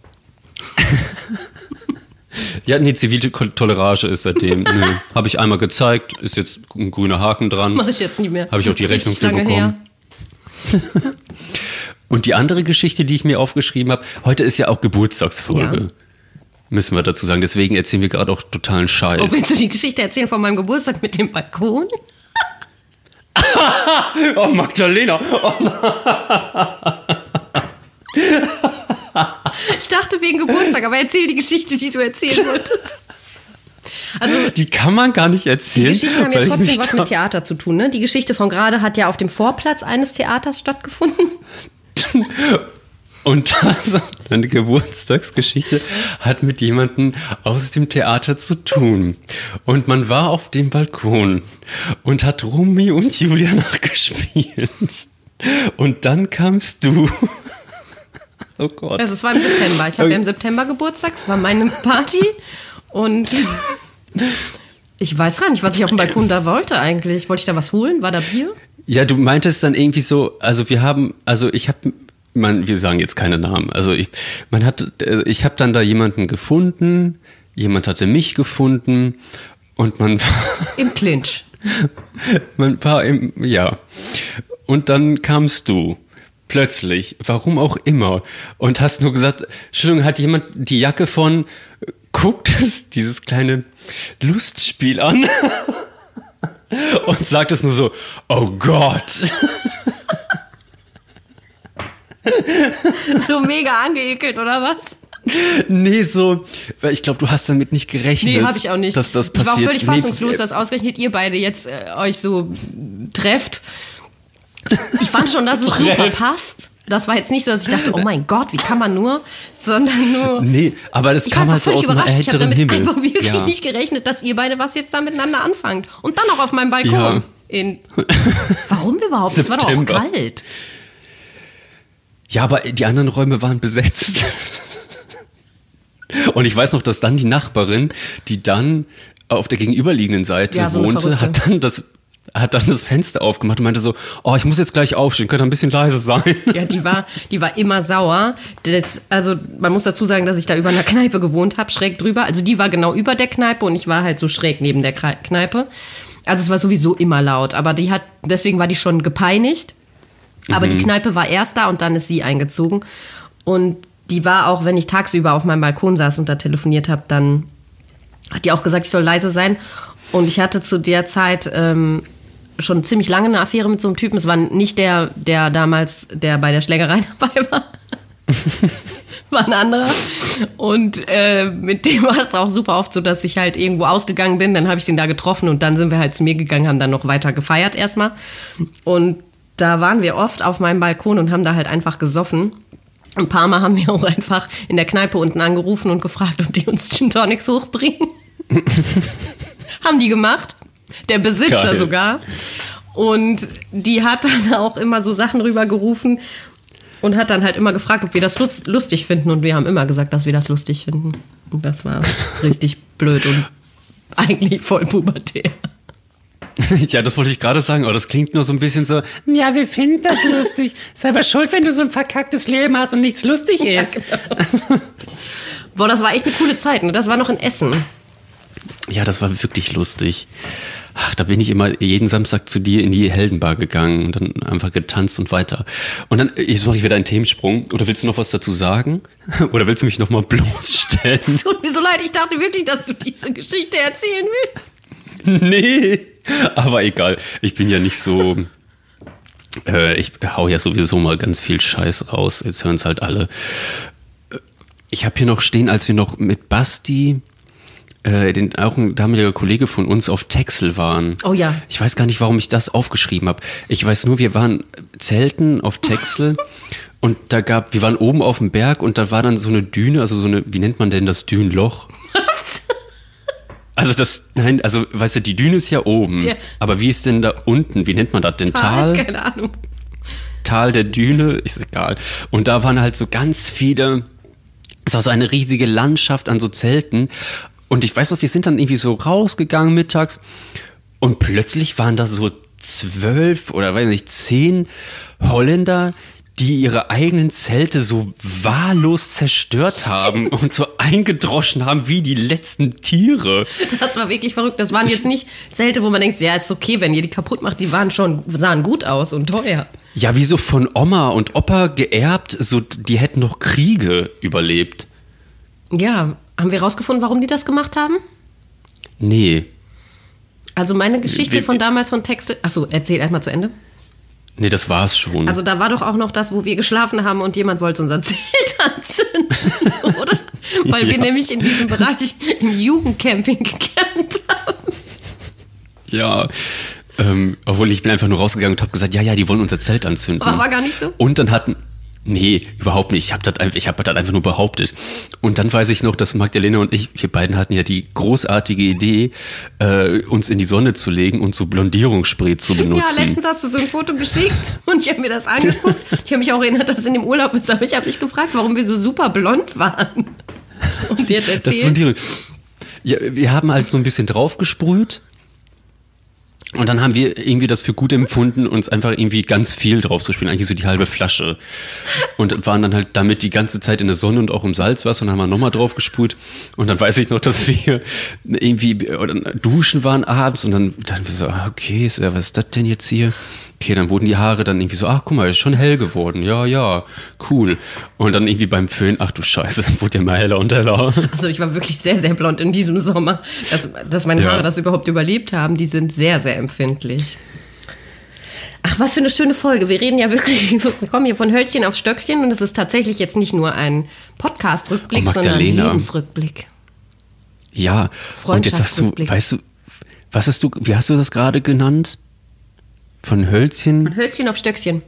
Ja, nee, zivile Tolerage ist seitdem. Nö, habe ich einmal gezeigt, ist jetzt ein grüner Haken dran. Mache ich jetzt nicht mehr. Habe ich auch die Rechnung für bekommen. Und die andere Geschichte, die ich mir aufgeschrieben habe, heute ist ja auch Geburtstagsfolge. Ja. Müssen wir dazu sagen. Deswegen erzählen wir gerade auch totalen Scheiß. Oh, willst du die Geschichte erzählen von meinem Geburtstag mit dem Balkon? Oh, Magdalena. Oh. Ich dachte wegen Geburtstag, aber erzähl die Geschichte, die du erzählen wolltest. Also, die kann man gar nicht erzählen. Die Geschichten haben ja trotzdem was mit Theater zu tun. Ne? Die Geschichte von gerade hat ja auf dem Vorplatz eines Theaters stattgefunden. Und das, eine Geburtstagsgeschichte hat mit jemandem aus dem Theater zu tun. Und man war auf dem Balkon und hat Romeo und Julia nachgespielt. Und dann kamst du. Oh Gott. Also es war im September. Ich habe ja im September Geburtstag. Es war meine Party. Und ich weiß gar nicht, was ich auf dem Balkon da wollte eigentlich. Wollte ich da was holen? War da Bier? Ja, du meintest dann irgendwie so, also wir haben, also ich habe, man, wir sagen jetzt keine Namen. Also ich, man hat, ich habe dann da jemanden gefunden, jemand hatte mich gefunden und man war im Clinch. Man war im, ja. Und dann kamst du. Plötzlich, warum auch immer, und hast nur gesagt, Entschuldigung, hat jemand die Jacke von, guckt es dieses kleine Lustspiel an und sagt es nur so, oh Gott. So mega angeekelt, oder was? Nee, so, weil ich glaube, du hast damit nicht gerechnet. Nee, habe ich auch nicht. Dass das passiert. Ich war auch völlig fassungslos, nee, dass ausgerechnet ihr beide jetzt äh, euch so trefft. Ich fand schon, dass es super passt. Das war jetzt nicht so, dass ich dachte, oh mein Gott, wie kann man nur, sondern nur... Nee, aber das ich kam halt so aus dem heiteren Himmel. Ich habe damit Himmel. einfach wirklich ja. nicht gerechnet, dass ihr beide was jetzt da miteinander anfangt. Und dann auch auf meinem Balkon. Ja. In, warum überhaupt? Es war doch auch kalt. Ja, aber die anderen Räume waren besetzt. Und ich weiß noch, dass dann die Nachbarin, die dann auf der gegenüberliegenden Seite ja, so wohnte, hat dann das... hat dann das Fenster aufgemacht und meinte so, oh, ich muss jetzt gleich aufstehen, könnte ein bisschen leise sein. Ja, die war, die war immer sauer. Das, also man muss dazu sagen, dass ich da über einer Kneipe gewohnt habe, schräg drüber. Also die war genau über der Kneipe und ich war halt so schräg neben der Kneipe. Also es war sowieso immer laut, aber die hat, deswegen war die schon gepeinigt. Aber mhm. die Kneipe war erst da und dann ist sie eingezogen. Und die war auch, wenn ich tagsüber auf meinem Balkon saß und da telefoniert habe, dann hat die auch gesagt, ich soll leise sein. Und ich hatte zu der Zeit ähm, schon ziemlich lange eine Affäre mit so einem Typen. Es war nicht der, der damals, der bei der Schlägerei dabei war. War ein anderer. Und äh, mit dem war es auch super oft so, dass ich halt irgendwo ausgegangen bin. Dann habe ich den da getroffen und dann sind wir halt zu mir gegangen, haben dann noch weiter gefeiert erstmal. Und da waren wir oft auf meinem Balkon und haben da halt einfach gesoffen. Ein paar Mal haben wir auch einfach in der Kneipe unten angerufen und gefragt, ob die uns Gin Tonics hochbringen. Haben die gemacht. Der Besitzer Geil. sogar. Und die hat dann auch immer so Sachen rübergerufen und hat dann halt immer gefragt, ob wir das lustig finden. Und wir haben immer gesagt, dass wir das lustig finden. Und das war richtig blöd und eigentlich voll pubertär. Ja, das wollte ich gerade sagen, aber das klingt nur so ein bisschen so, ja, wir finden das lustig. Selber schuld, wenn du so ein verkacktes Leben hast und nichts lustig ist. Ja, genau. Boah, das war echt eine coole Zeit. Ne? Das war noch in Essen. Ja, das war wirklich lustig. Ach, da bin ich immer jeden Samstag zu dir in die Heldenbar gegangen und dann einfach getanzt und weiter. Und dann, jetzt mache ich wieder einen Themensprung. Oder willst du noch was dazu sagen? Oder willst du mich noch mal bloßstellen? Es tut mir so leid, ich dachte wirklich, dass du diese Geschichte erzählen willst. Nee, aber egal. Ich bin ja nicht so... Äh, ich hau ja sowieso mal ganz viel Scheiß raus. Jetzt hören es halt alle. Ich habe hier noch stehen, als wir noch mit Basti... Äh, den, auch ein damaliger Kollege von uns auf Texel waren. Oh ja. Ich weiß gar nicht, warum ich das aufgeschrieben habe. Ich weiß nur, wir waren zelten auf Texel und da gab, wir waren oben auf dem Berg und da war dann so eine Düne, also so eine, wie nennt man denn das Dünenloch? Was? Also das, nein, also weißt du, die Düne ist ja oben, ja. Aber wie ist denn da unten? Wie nennt man das denn? Tal? Tal? Keine Ahnung. Tal der Düne, ist egal. Und da waren halt so ganz viele, es war so eine riesige Landschaft an so Zelten. Und ich weiß noch, wir sind dann irgendwie so rausgegangen mittags und plötzlich waren da so zwölf oder weiß nicht, zehn Holländer, die ihre eigenen Zelte so wahllos zerstört haben und so eingedroschen haben wie die letzten Tiere. Das war wirklich verrückt. Das waren jetzt nicht Zelte, wo man denkt, ja, ist okay, wenn ihr die kaputt macht. Die waren schon, sahen gut aus und teuer. Ja, wie so von Oma und Opa geerbt, so die hätten noch Kriege überlebt. Ja, haben wir rausgefunden, warum die das gemacht haben? Nee. Also meine Geschichte wir, von damals von Texel... Achso, erzähl erstmal zu Ende. Nee, das war's schon. Also da war doch auch noch das, wo wir geschlafen haben und jemand wollte unser Zelt anzünden, oder? Weil ja. wir nämlich in diesem Bereich im Jugendcamping gecampt haben. Ja, ähm, obwohl ich bin einfach nur rausgegangen und habe gesagt, ja, ja, die wollen unser Zelt anzünden. Aber war gar nicht so? Und dann hatten... Nee, überhaupt nicht. Ich habe das einfach, ich habe das einfach nur behauptet. Und dann weiß ich noch, dass Magdalena und ich, wir beiden hatten ja die großartige Idee, äh, uns in die Sonne zu legen und so Blondierungsspray zu benutzen. Ja, letztens hast du so ein Foto geschickt und ich habe mir das angeguckt. Ich habe mich auch erinnert, dass es in dem Urlaub ist, aber ich habe mich gefragt, warum wir so super blond waren. Und jetzt erzählt. Das Blondieren. Ja, wir haben halt so ein bisschen draufgesprüht. Und dann haben wir irgendwie das für gut empfunden, uns einfach irgendwie ganz viel drauf zu spielen, eigentlich so die halbe Flasche. Und waren dann halt damit die ganze Zeit in der Sonne und auch im Salzwasser und haben wir nochmal drauf gesprüht. Und dann weiß ich noch, dass wir irgendwie oder duschen waren abends und dann dachten wir so, ah, okay, was ist das denn jetzt hier? Okay, dann wurden die Haare dann irgendwie so, ach guck mal, ist schon hell geworden, ja, ja, cool. Und dann irgendwie beim Föhn, ach du Scheiße, dann wurde ja mal heller und heller. Also ich war wirklich sehr, sehr blond in diesem Sommer. Dass, dass meine Haare ja. das überhaupt überlebt haben, die sind sehr, sehr empfindlich. Ach, was für eine schöne Folge. Wir reden ja wirklich, wir kommen hier von Hölzchen auf Stöckchen und es ist tatsächlich jetzt nicht nur ein Podcast-Rückblick, oh, sondern ein Lebensrückblick. Ja, und jetzt hast du, weißt du, was hast du, wie hast du das gerade genannt? Von Hölzchen? Von Hölzchen auf Stöckchen.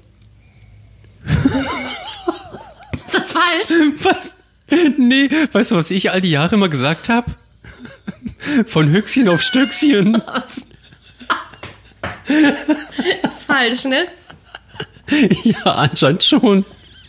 Ist das falsch? Was? Nee, weißt du, was ich all die Jahre immer gesagt habe? Von Höchstchen auf Stöckchen. Ist falsch, ne? Ja, anscheinend schon.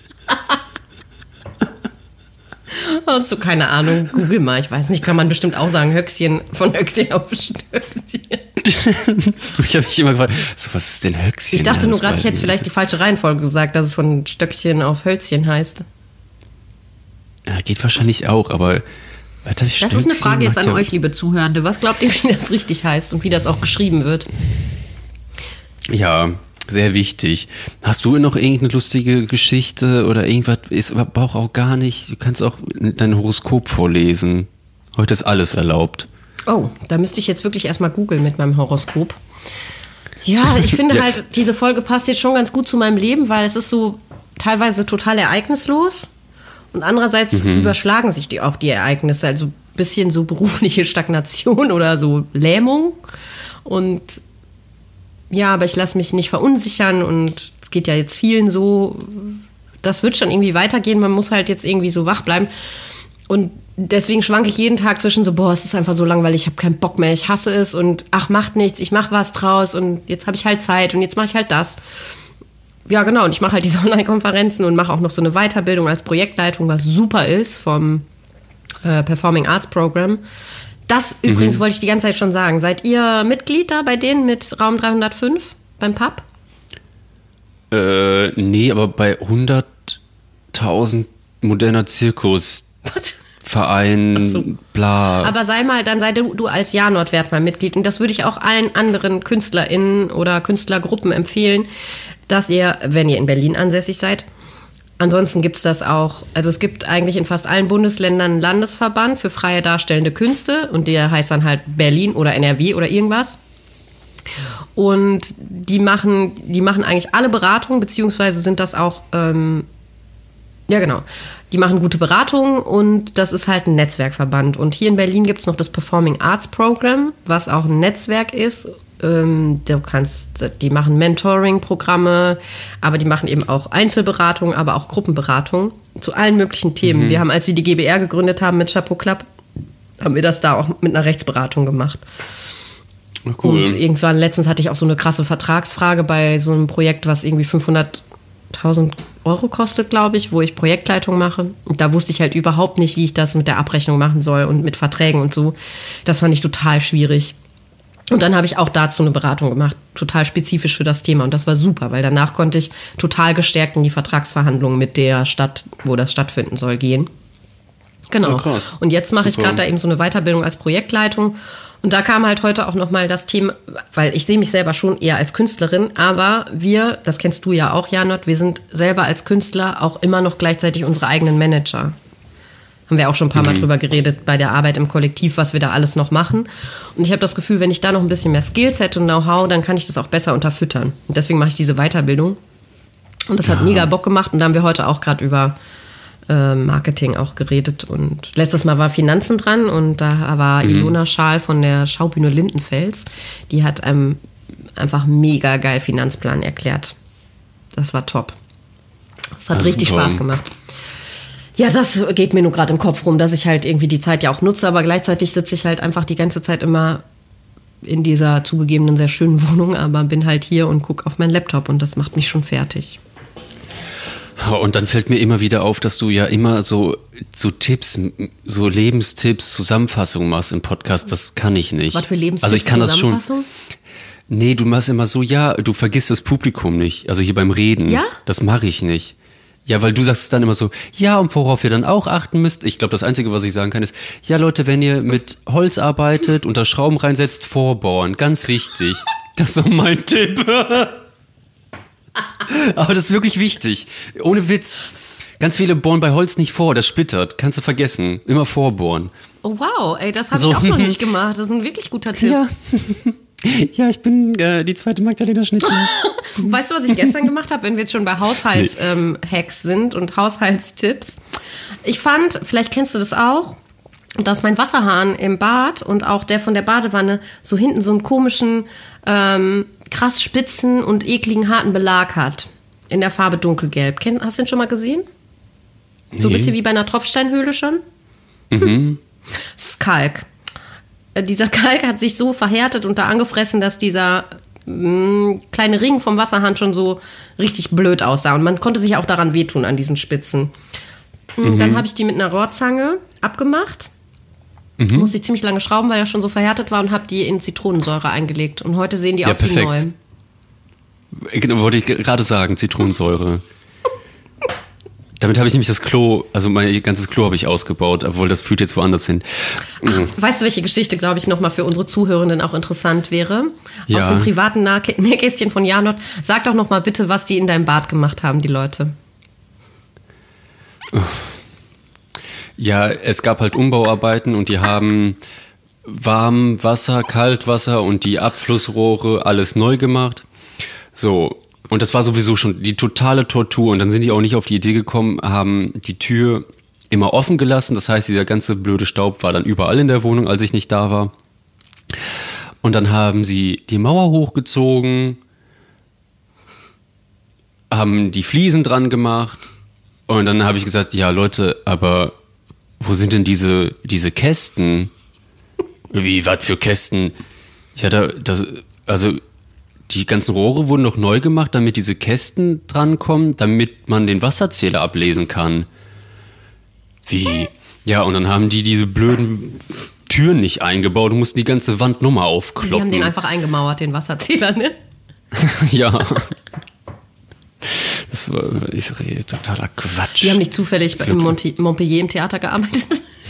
Hast du keine Ahnung? Google mal, ich weiß nicht, kann man bestimmt auch sagen, Höchstchen, von Höchstchen auf Stöckchen. Ich habe mich immer gefragt, so, was ist denn Höchstchen? Ich dachte ja, nur gerade, ich hätte nicht. vielleicht die falsche Reihenfolge gesagt, dass es von Stöckchen auf Hölzchen heißt. Ja, geht wahrscheinlich auch, aber... Warte, das ist eine Frage jetzt an ja euch, liebe Zuhörende. Was glaubt ihr, wie das richtig heißt und wie das auch geschrieben wird? Ja, sehr wichtig. Hast du noch irgendeine lustige Geschichte oder irgendwas? Ist aber auch gar nicht. Du kannst auch dein Horoskop vorlesen. Heute ist alles erlaubt. Oh, da müsste ich jetzt wirklich erstmal googeln mit meinem Horoskop. Ja, ich finde ja. halt, diese Folge passt jetzt schon ganz gut zu meinem Leben, weil es ist so teilweise total ereignislos. Und andererseits mhm. überschlagen sich die auch die Ereignisse, also ein bisschen so berufliche Stagnation oder so Lähmung. Und ja, aber ich lasse mich nicht verunsichern und es geht ja jetzt vielen so, das wird schon irgendwie weitergehen, man muss halt jetzt irgendwie so wach bleiben. Und deswegen schwanke ich jeden Tag zwischen so, boah, es ist einfach so langweilig, ich habe keinen Bock mehr, ich hasse es und ach, macht nichts, ich mache was draus und jetzt habe ich halt Zeit und jetzt mache ich halt das. Ja, genau. Und ich mache halt diese Online-Konferenzen und mache auch noch so eine Weiterbildung als Projektleitung, was super ist vom äh, Performing Arts Program. Das mhm. übrigens wollte ich die ganze Zeit schon sagen. Seid ihr Mitglied da bei denen mit Raum dreihundertfünf beim Pub? Äh, nee, aber bei hunderttausend moderner Zirkus. Was? Verein, so. Bla. Aber sei mal, dann sei du, du als Janot-Wert mal Mitglied. Und das würde ich auch allen anderen KünstlerInnen oder Künstlergruppen empfehlen, dass ihr, wenn ihr in Berlin ansässig seid, ansonsten gibt es das auch, also es gibt eigentlich in fast allen Bundesländern einen Landesverband für freie darstellende Künste und der heißt dann halt Berlin oder N R W oder irgendwas. Und die machen, die machen eigentlich alle Beratungen, beziehungsweise sind das auch, ähm, ja genau, die machen gute Beratungen und das ist halt ein Netzwerkverband. Und hier in Berlin gibt es noch das Performing Arts Program, was auch ein Netzwerk ist. Ähm, du kannst, die machen Mentoring-Programme, aber die machen eben auch Einzelberatung, aber auch Gruppenberatung zu allen möglichen Themen. Mhm. Wir haben, als wir die G B R gegründet haben mit Chapeau Club, haben wir das da auch mit einer Rechtsberatung gemacht. Cool. Und irgendwann, letztens hatte ich auch so eine krasse Vertragsfrage bei so einem Projekt, was irgendwie fünfhunderttausend Euro kostet, glaube ich, wo ich Projektleitung mache. Und da wusste ich halt überhaupt nicht, wie ich das mit der Abrechnung machen soll und mit Verträgen und so. Das fand ich total schwierig. Und dann habe ich auch dazu eine Beratung gemacht, total spezifisch für das Thema. Und das war super, weil danach konnte ich total gestärkt in die Vertragsverhandlungen mit der Stadt, wo das stattfinden soll, gehen. Genau. Oh, krass. Und jetzt mache ich gerade da eben so eine Weiterbildung als Projektleitung. Und da kam halt heute auch nochmal das Thema, weil ich sehe mich selber schon eher als Künstlerin, aber wir, das kennst du ja auch, Janot, wir sind selber als Künstler auch immer noch gleichzeitig unsere eigenen Manager. Haben wir auch schon ein paar mhm. Mal drüber geredet bei der Arbeit im Kollektiv, was wir da alles noch machen. Und ich habe das Gefühl, wenn ich da noch ein bisschen mehr Skills hätte und Know-how, dann kann ich das auch besser unterfüttern. Und deswegen mache ich diese Weiterbildung. Und das ja. hat mega Bock gemacht. Und da haben wir heute auch gerade über äh, Marketing auch geredet. Und letztes Mal war Finanzen dran und da war mhm. Ilona Schaal von der Schaubühne Lindenfels. Die hat einem einfach mega geil Finanzplan erklärt. Das war top. Das hat also richtig toll. Spaß gemacht. Ja, das geht mir nur gerade im Kopf rum, dass ich halt irgendwie die Zeit ja auch nutze, aber gleichzeitig sitze ich halt einfach die ganze Zeit immer in dieser zugegebenen sehr schönen Wohnung, aber bin halt hier und gucke auf meinen Laptop und das macht mich schon fertig. Und dann fällt mir immer wieder auf, dass du ja immer so, so Tipps, so Lebenstipps, Zusammenfassungen machst im Podcast. Das kann ich nicht. Was für Lebenstipps, also ich kann das schon. Zusammenfassung? Nee, du machst immer so, ja, du vergisst das Publikum nicht. Also hier beim Reden. Ja? Das mache ich nicht. Ja, weil du sagst dann immer so, ja, und worauf ihr dann auch achten müsst. Ich glaube, das Einzige, was ich sagen kann, ist, ja, Leute, wenn ihr mit Holz arbeitet und da Schrauben reinsetzt, vorbohren. Ganz wichtig. Das ist so mein Tipp. Aber das ist wirklich wichtig. Ohne Witz. Ganz viele bohren bei Holz nicht vor, das splittert. Kannst du vergessen. Immer vorbohren. Oh, wow, ey, das habe so. ich auch noch nicht gemacht. Das ist ein wirklich guter Tipp. Ja. Ja, ich bin äh, die zweite Magdalena Schnitzler. Weißt du, was ich gestern gemacht habe, wenn wir jetzt schon bei Haushaltshacks nee. ähm, sind und Haushaltstipps? Ich fand, vielleicht kennst du das auch, dass mein Wasserhahn im Bad und auch der von der Badewanne so hinten so einen komischen ähm, krass spitzen und ekligen, harten Belag hat. In der Farbe dunkelgelb. Kenn, hast du den schon mal gesehen? So ein Nee. bisschen wie bei einer Tropfsteinhöhle schon? Mhm. Das ist Kalk. Äh, Dieser Kalk hat sich so verhärtet und da angefressen, dass dieser mh, kleine Ring vom Wasserhahn schon so richtig blöd aussah. Und man konnte sich auch daran wehtun, an diesen Spitzen. Mhm. Dann habe ich die mit einer Rohrzange abgemacht. Mhm. Musste ich ziemlich lange schrauben, weil er schon so verhärtet war und habe die in Zitronensäure eingelegt. Und heute sehen die Ja, aus perfekt. wie neu. Genau, wollte ich gerade sagen, Zitronensäure. Damit habe ich nämlich das Klo, also mein ganzes Klo habe ich ausgebaut, obwohl das führt jetzt woanders hin. Ach, weißt du, welche Geschichte, glaube ich, nochmal für unsere Zuhörenden auch interessant wäre? Ja. Aus dem privaten Nähkä- Nähkästchen von Janot. Sag doch nochmal bitte, was die in deinem Bad gemacht haben, die Leute. Ja, es gab halt Umbauarbeiten und die haben Warmwasser, Kaltwasser und die Abflussrohre alles neu gemacht. So, und das war sowieso schon die totale Tortur. Und dann sind die auch nicht auf die Idee gekommen, haben die Tür immer offen gelassen. Das heißt, dieser ganze blöde Staub war dann überall in der Wohnung, als ich nicht da war. Und dann haben sie die Mauer hochgezogen, haben die Fliesen dran gemacht. Und dann habe ich gesagt, ja Leute, aber wo sind denn diese, diese Kästen? Wie, was für Kästen? Ich hatte das, also die ganzen Rohre wurden noch neu gemacht, damit diese Kästen drankommen, damit man den Wasserzähler ablesen kann. Wie? Ja, und dann haben die diese blöden Türen nicht eingebaut und mussten die ganze Wand nochmal aufkloppen. Die haben den einfach eingemauert, den Wasserzähler, ne? Ja. Das war ich rede, totaler Quatsch. Die haben nicht zufällig im Monti- Montpellier im Theater gearbeitet.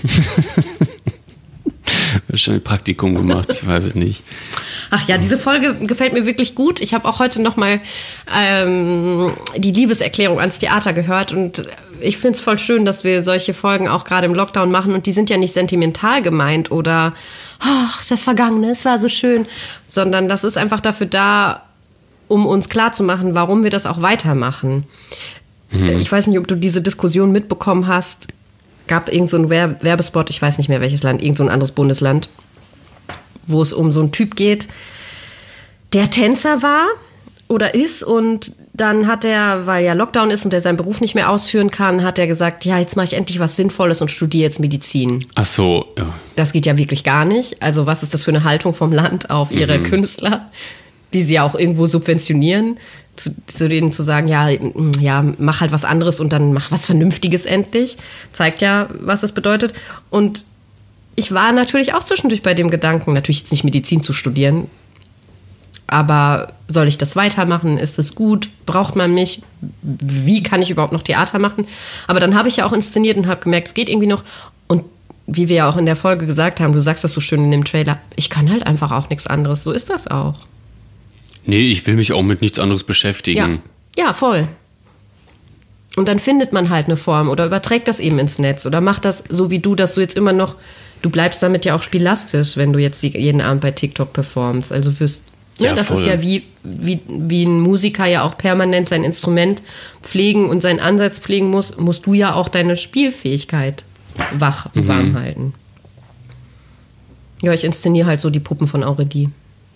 Wahrscheinlich Praktikum gemacht, ich weiß es nicht. Ach ja, diese Folge gefällt mir wirklich gut. Ich habe auch heute nochmal ähm, die Liebeserklärung ans Theater gehört und ich finde es voll schön, dass wir solche Folgen auch gerade im Lockdown machen und die sind ja nicht sentimental gemeint oder ach, das Vergangene, es war so schön, sondern das ist einfach dafür da, um uns klarzumachen, warum wir das auch weitermachen. Mhm. Ich weiß nicht, ob du diese Diskussion mitbekommen hast. Gab irgend so einen Werb- Werbespot, ich weiß nicht mehr welches Land, irgend so ein anderes Bundesland, wo es um so einen Typ geht, der Tänzer war oder ist und dann hat er, weil ja Lockdown ist und er seinen Beruf nicht mehr ausführen kann, hat er gesagt, ja, jetzt mache ich endlich was Sinnvolles und studiere jetzt Medizin. Ach so, ja. Das geht ja wirklich gar nicht. Also was ist das für eine Haltung vom Land auf ihre mhm. Künstler, die sie ja auch irgendwo subventionieren, zu, zu denen zu sagen, ja, ja, mach halt was anderes und dann mach was Vernünftiges endlich. Zeigt ja, was das bedeutet. Und ich war natürlich auch zwischendurch bei dem Gedanken, natürlich jetzt nicht Medizin zu studieren, aber soll ich das weitermachen? Ist es gut? Braucht man mich? Wie kann ich überhaupt noch Theater machen? Aber dann habe ich ja auch inszeniert und habe gemerkt, es geht irgendwie noch. Und wie wir ja auch in der Folge gesagt haben, du sagst das so schön in dem Trailer, ich kann halt einfach auch nichts anderes. So ist das auch. Nee, ich will mich auch mit nichts anderes beschäftigen. Ja, ja, voll. Und dann findet man halt eine Form oder überträgt das eben ins Netz oder macht das so wie du, dass du jetzt immer noch, du bleibst damit ja auch spielastisch, wenn du jetzt jeden Abend bei TikTok performst. Also wirst, ne, Ja, das voll. ist ja wie, wie, wie ein Musiker ja auch permanent sein Instrument pflegen und seinen Ansatz pflegen muss, musst du ja auch deine Spielfähigkeit wach und Mhm. warm halten. Ja, ich inszeniere halt so die Puppen von Aurelie.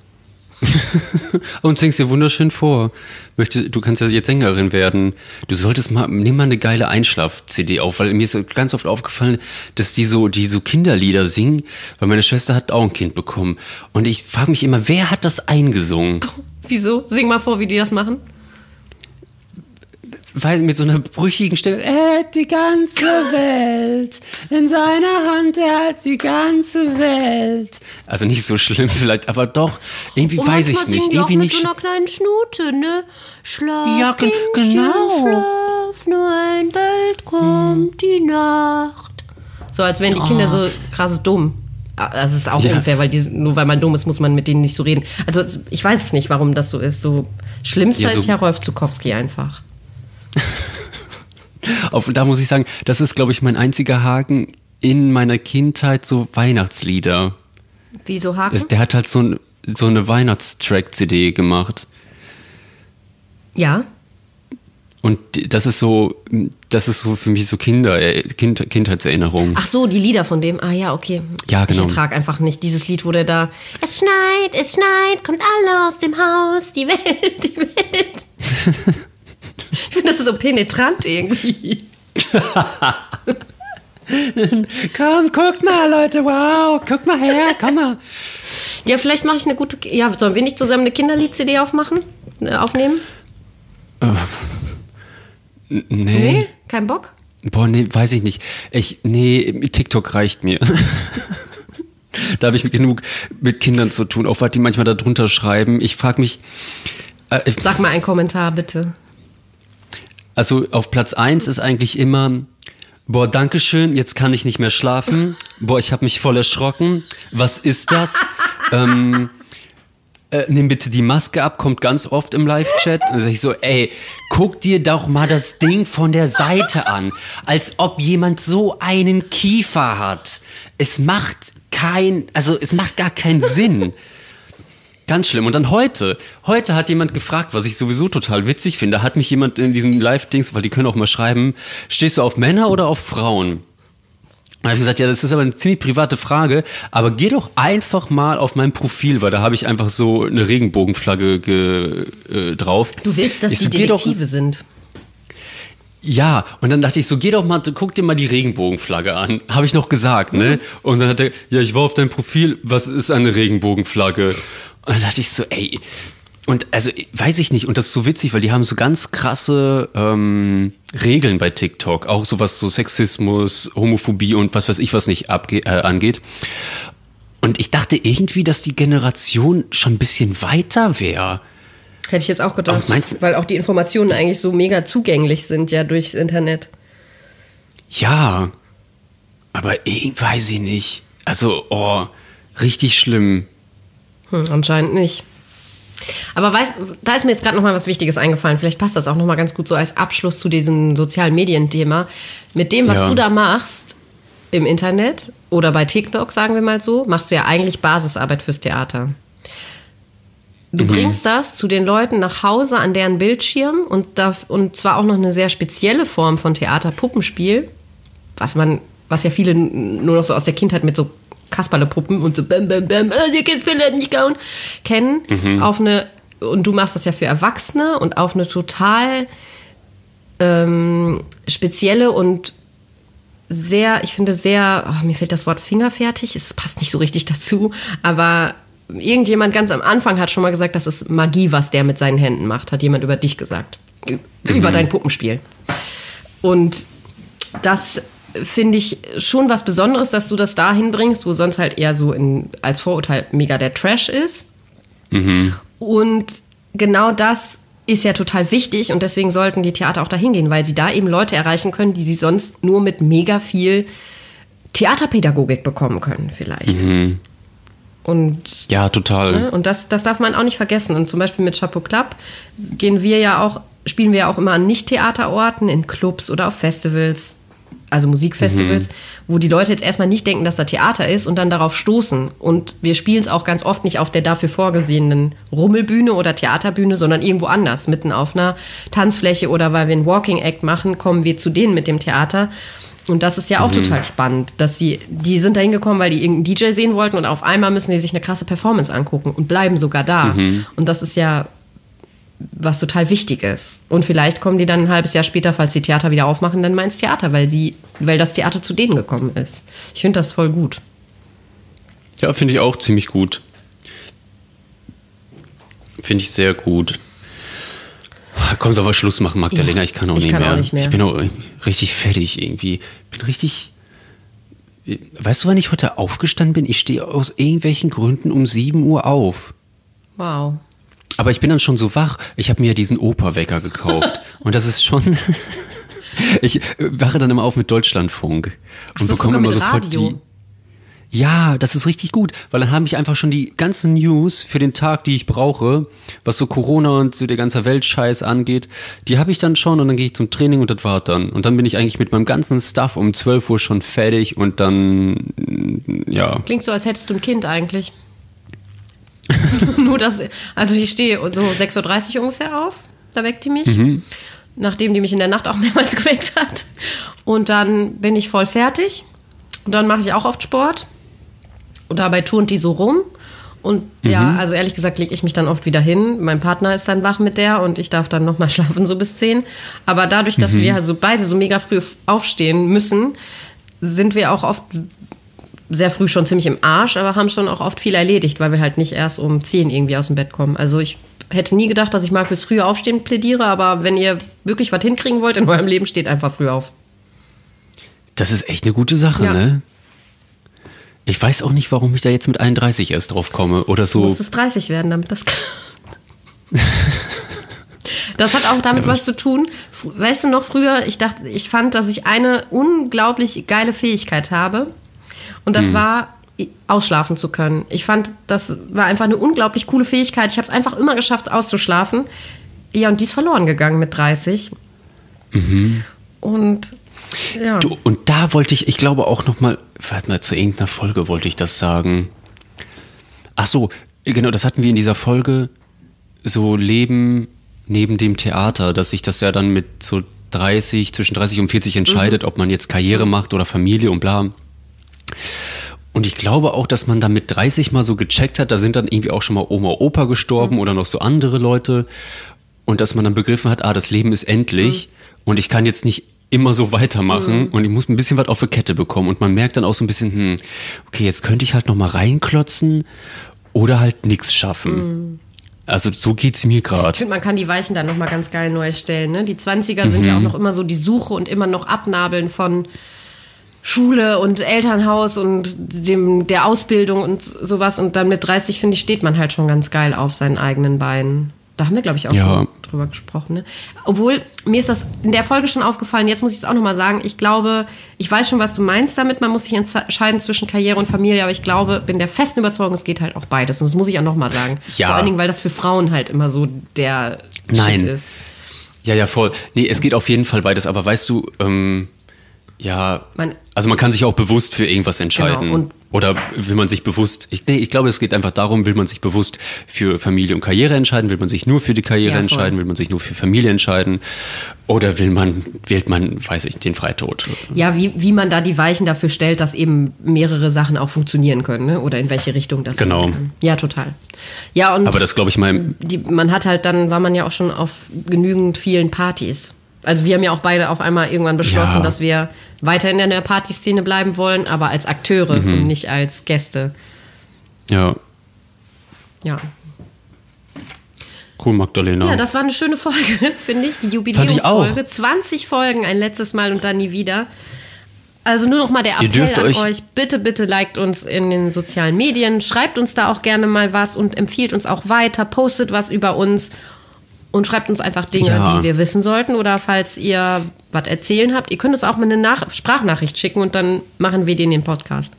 Und singst dir wunderschön vor. Möchte, du kannst ja jetzt Sängerin werden. Du solltest mal, nimm mal eine geile Einschlaf-C D auf, weil mir ist ganz oft aufgefallen, dass die so, die so Kinderlieder singen, weil meine Schwester hat auch ein Kind bekommen. Und ich frage mich immer, wer hat das eingesungen? Wieso? Sing mal vor, wie die das machen. Weil mit so einer brüchigen Stimme, er hat die ganze Welt in seiner Hand, er hat die ganze Welt. Also nicht so schlimm vielleicht, aber doch, irgendwie Und weiß ich manchmal nicht. singen die auch Irgendwie mit nicht. so einer kleinen Schnute, ne? Schlaf, Ja, ge- Kindchen, genau. schlaf, nur ein bald kommt die Nacht. So, als wären die Kinder so krass dumm. Also es ist auch Ja. unfair, weil die, nur weil man dumm ist, muss man mit denen nicht so reden. Also ich weiß es nicht, warum das so ist. So Schlimmster Ja, so- ist ja Rolf Zukowski einfach. Auf, da muss ich sagen, das ist, glaube ich, mein einziger Haken in meiner Kindheit, so Weihnachtslieder. Wieso Haken? Es, der hat halt so, ein, so eine Weihnachtstrack-C D gemacht. Ja. Und das ist so, das ist so für mich so Kinder, kind, Kindheitserinnerung. Ach so, die Lieder von dem. Ah ja, okay. Ja, genau. Ich ertrage einfach nicht dieses Lied, wo der da, es schneit, es schneit, kommt alle aus dem Haus, die Welt, die Welt. Ich finde, das ist so penetrant irgendwie. Komm, guckt mal, Leute, wow, guck mal her, komm mal. Ja, vielleicht mache ich eine gute, ja, sollen wir nicht zusammen eine Kinderlied-C D aufmachen, aufnehmen? Uh. Nee. Nee? Kein Bock? Boah, nee, weiß ich nicht. Ich, nee, TikTok reicht mir. Da habe ich genug mit Kindern zu tun, auch was die manchmal da drunter schreiben. Ich frage mich... Äh, Sag mal einen Kommentar, bitte. Also auf Platz eins ist eigentlich immer... Boah, dankeschön, jetzt kann ich nicht mehr schlafen. Boah, ich habe mich voll erschrocken. Was ist das? ähm... Äh, nimm bitte die Maske ab, kommt ganz oft im Live-Chat. Und dann sag ich so, ey, guck dir doch mal das Ding von der Seite an. Als ob jemand so einen Kiefer hat. Es macht kein, also es macht gar keinen Sinn. Ganz schlimm. Und dann heute, heute hat jemand gefragt, was ich sowieso total witzig finde, hat mich jemand in diesem Live-Dings, weil die können auch mal schreiben, stehst du auf Männer oder auf Frauen? Und habe ich gesagt, ja, das ist aber eine ziemlich private Frage, aber geh doch einfach mal auf mein Profil, weil da habe ich einfach so eine Regenbogenflagge ge, äh, drauf. Du willst, dass ich die so, Detektive doch, sind. Ja, und dann dachte ich so, geh doch mal, guck dir mal die Regenbogenflagge an. Habe ich noch gesagt, ne? Mhm. Und dann hat er, ja, ich war auf deinem Profil, was ist eine Regenbogenflagge? Und dann dachte ich so, ey... Und also, weiß ich nicht, und das ist so witzig, weil die haben so ganz krasse ähm, Regeln bei TikTok, auch sowas so Sexismus, Homophobie und was weiß ich was nicht abge- äh, angeht. Und ich dachte irgendwie, dass die Generation schon ein bisschen weiter wäre. Hätte ich jetzt auch gedacht, auch meinst, weil auch die Informationen eigentlich so mega zugänglich sind, ja, durchs Internet. Ja, aber irgendwie weiß ich nicht. Also, oh, richtig schlimm. Hm, anscheinend nicht. Aber weißt, da ist mir jetzt gerade noch mal was Wichtiges eingefallen. Vielleicht passt das auch noch mal ganz gut so als Abschluss zu diesem sozialen Medien-Thema. Mit dem, was ja. du da machst im Internet oder bei TikTok, sagen wir mal so, machst du ja eigentlich Basisarbeit fürs Theater. Du mhm. bringst das zu den Leuten nach Hause an deren Bildschirm und, da, und zwar auch noch eine sehr spezielle Form von Theaterpuppenspiel, was man, was ja viele nur noch so aus der Kindheit mit so Kasperlepuppen und so bam, bam, bam, oh, die Kasperle hat nicht gehauen, kennen, mhm. auf eine, und du machst das ja für Erwachsene und auf eine total ähm, spezielle und sehr, ich finde sehr, oh, mir fällt das Wort fingerfertig, es passt nicht so richtig dazu, aber irgendjemand ganz am Anfang hat schon mal gesagt, das ist Magie, was der mit seinen Händen macht, hat jemand über dich gesagt, mhm. über dein Puppenspiel. Und das finde ich schon was Besonderes, dass du das da hinbringst, wo sonst halt eher so in, als Vorurteil mega der Trash ist. Mhm. Und genau das ist ja total wichtig und deswegen sollten die Theater auch da hingehen, weil sie da eben Leute erreichen können, die sie sonst nur mit mega viel Theaterpädagogik bekommen können vielleicht. Mhm. Und, ja, total. Ne, und das, das darf man auch nicht vergessen. Und zum Beispiel mit Chapeau Club gehen wir ja auch, spielen wir ja auch immer an Nicht-Theaterorten, in Clubs oder auf Festivals, also Musikfestivals, mhm. wo die Leute jetzt erstmal nicht denken, dass da Theater ist und dann darauf stoßen. Und wir spielen es auch ganz oft nicht auf der dafür vorgesehenen Rummelbühne oder Theaterbühne, sondern irgendwo anders, mitten auf einer Tanzfläche oder weil wir einen Walking Act machen, kommen wir zu denen mit dem Theater. Und das ist ja auch mhm. total spannend, dass sie, die sind da hingekommen, weil die irgendeinen D J sehen wollten und auf einmal müssen die sich eine krasse Performance angucken und bleiben sogar da. Mhm. Und das ist ja was total wichtig ist. Und vielleicht kommen die dann ein halbes Jahr später, falls die Theater wieder aufmachen, dann mal ins Theater, weil, sie, weil das Theater zu denen gekommen ist. Ich finde das voll gut. Ja, finde ich auch ziemlich gut. Finde ich sehr gut. Komm, sollen wir Schluss machen, Magdalena? Ja, ich kann auch, ich nicht, kann mehr. auch nicht mehr. Ich bin auch richtig fertig irgendwie. Ich bin richtig... Weißt du, wann ich heute aufgestanden bin? Ich stehe aus irgendwelchen Gründen um sieben Uhr auf. Wow. Aber ich bin dann schon so wach. Ich habe mir diesen Operwecker gekauft. Und das ist schon... Ich wache dann immer auf mit Deutschlandfunk. Ach, und bekomme immer sofort Radio. die... Ja, das ist richtig gut, weil dann habe ich einfach schon die ganzen News für den Tag, die ich brauche, was so Corona und so der ganze Weltscheiß angeht, die habe ich dann schon und dann gehe ich zum Training und das war dann. Und dann bin ich eigentlich mit meinem ganzen Stuff um zwölf Uhr schon fertig und dann, ja. Klingt so, als hättest du ein Kind eigentlich. Nur das, also ich stehe so sechs Uhr dreißig ungefähr auf, da weckt die mich. Mhm. nachdem die mich in der Nacht auch mehrmals geweckt hat. Und dann bin ich voll fertig. Und dann mache ich auch oft Sport. Und dabei turnt die so rum. Und mhm. ja, also ehrlich gesagt lege ich mich dann oft wieder hin. Mein Partner ist dann wach mit der und ich darf dann nochmal schlafen, so bis zehn. Aber dadurch, dass mhm. wir also beide so mega früh aufstehen müssen, sind wir auch oft sehr früh schon ziemlich im Arsch, aber haben schon auch oft viel erledigt, weil wir halt nicht erst um zehn irgendwie aus dem Bett kommen. Also ich hätte nie gedacht, dass ich mal fürs frühe Aufstehen plädiere, aber wenn ihr wirklich was hinkriegen wollt in eurem Leben, steht einfach früh auf. Das ist echt eine gute Sache, ja. ne? Ich weiß auch nicht, warum ich da jetzt mit einunddreißig erst drauf komme oder so. Du musst es dreißig werden, damit das klappt. Das hat auch damit ja, was zu tun. Weißt du noch, früher, ich dachte, ich fand, dass ich eine unglaublich geile Fähigkeit habe. Und das hm. war, ausschlafen zu können. Ich fand, das war einfach eine unglaublich coole Fähigkeit. Ich habe es einfach immer geschafft, auszuschlafen. Ja, und die ist verloren gegangen mit dreißig. Mhm. Und ja. Du, und da wollte ich, ich glaube auch noch mal, warte mal, zu irgendeiner Folge wollte ich das sagen. Ach so, genau, das hatten wir in dieser Folge, so Leben neben dem Theater, dass sich das ja dann mit so dreißig, zwischen dreißig und vierzig entscheidet, mhm. ob man jetzt Karriere macht oder Familie und bla. Und ich glaube auch, dass man dann mit dreißig mal so gecheckt hat, da sind dann irgendwie auch schon mal Oma, Opa gestorben mhm. oder noch so andere Leute. Und dass man dann begriffen hat, ah, das Leben ist endlich mhm. und ich kann jetzt nicht immer so weitermachen mhm. und ich muss ein bisschen was auf die Kette bekommen. Und man merkt dann auch so ein bisschen, hm, okay, jetzt könnte ich halt noch mal reinklotzen oder halt nichts schaffen. Mhm. Also so geht's mir gerade. Ich finde, man kann die Weichen dann noch mal ganz geil neu stellen. Ne? Die zwanziger mhm. sind ja auch noch immer so die Suche und immer noch Abnabeln von Schule und Elternhaus und dem der Ausbildung und sowas. Und dann mit dreißig, finde ich, steht man halt schon ganz geil auf seinen eigenen Beinen. Da haben wir, glaube ich, auch ja. schon drüber gesprochen. Ne? Obwohl, mir ist das in der Folge schon aufgefallen, jetzt muss ich es auch nochmal sagen, ich glaube, ich weiß schon, was du meinst damit, man muss sich entscheiden zwischen Karriere und Familie, aber ich glaube, bin der festen Überzeugung, es geht halt auch beides. Und das muss ich auch nochmal sagen. Ja. Vor allen Dingen, weil das für Frauen halt immer so der Nein. Shit ist. Ja, ja, voll. Nee, es geht auf jeden Fall beides, aber weißt du, ähm, ja, man, also man kann sich auch bewusst für irgendwas entscheiden. Genau, und oder will man sich bewusst, ich, nee, ich glaube, es geht einfach darum, will man sich bewusst für Familie und Karriere entscheiden, will man sich nur für die Karriere ja, entscheiden, will man sich nur für Familie entscheiden oder will man, wählt man, weiß ich, den Freitod. Ja, wie, wie man da die Weichen dafür stellt, dass eben mehrere Sachen auch funktionieren können, ne? Oder in welche Richtung das genau. gehen kann. Ja, total. Ja, und aber das glaube ich mal. Die, man hat halt dann, war man ja auch schon auf genügend vielen Partys. Also wir haben ja auch beide auf einmal irgendwann beschlossen, ja. dass wir weiterhin in der Partyszene bleiben wollen, aber als Akteure mhm. und nicht als Gäste. Ja. Ja. Cool, Magdalena. Ja, das war eine schöne Folge, finde ich. Die Jubiläumsfolge. zwanzig Folgen, ein letztes Mal und dann nie wieder. Also nur noch mal der Appell an euch, euch. Bitte, bitte liked uns in den sozialen Medien. Schreibt uns da auch gerne mal was und empfiehlt uns auch weiter. Postet was über uns. Und schreibt uns einfach Dinge, ja. die wir wissen sollten. Oder falls ihr was erzählen habt, ihr könnt uns auch mal eine Nach- Sprachnachricht schicken und dann machen wir den in den Podcast.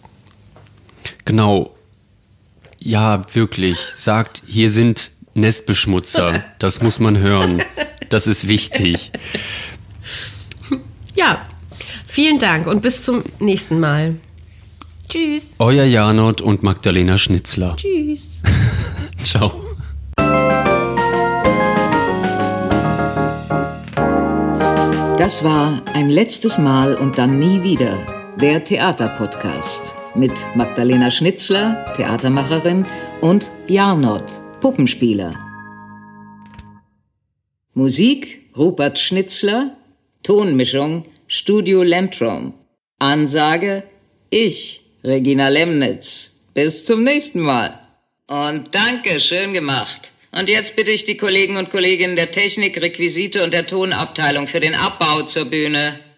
Genau. Ja, wirklich. Sagt, hier sind Nestbeschmutzer. Das muss man hören. Das ist wichtig. Ja, vielen Dank und bis zum nächsten Mal. Tschüss. Euer Janot und Magdalena Schnitzler. Tschüss. Ciao. Das war ein letztes Mal und dann nie wieder, der Theaterpodcast mit Magdalena Schnitzler, Theatermacherin, und Jarnot, Puppenspieler. Musik Rupert Schnitzler, Tonmischung Studio Lentrum. Ansage ich, Regina Lemnitz. Bis zum nächsten Mal. Und danke, schön gemacht. Und jetzt bitte ich die Kollegen und Kolleginnen der Technik, Requisite und der Tonabteilung für den Abbau zur Bühne.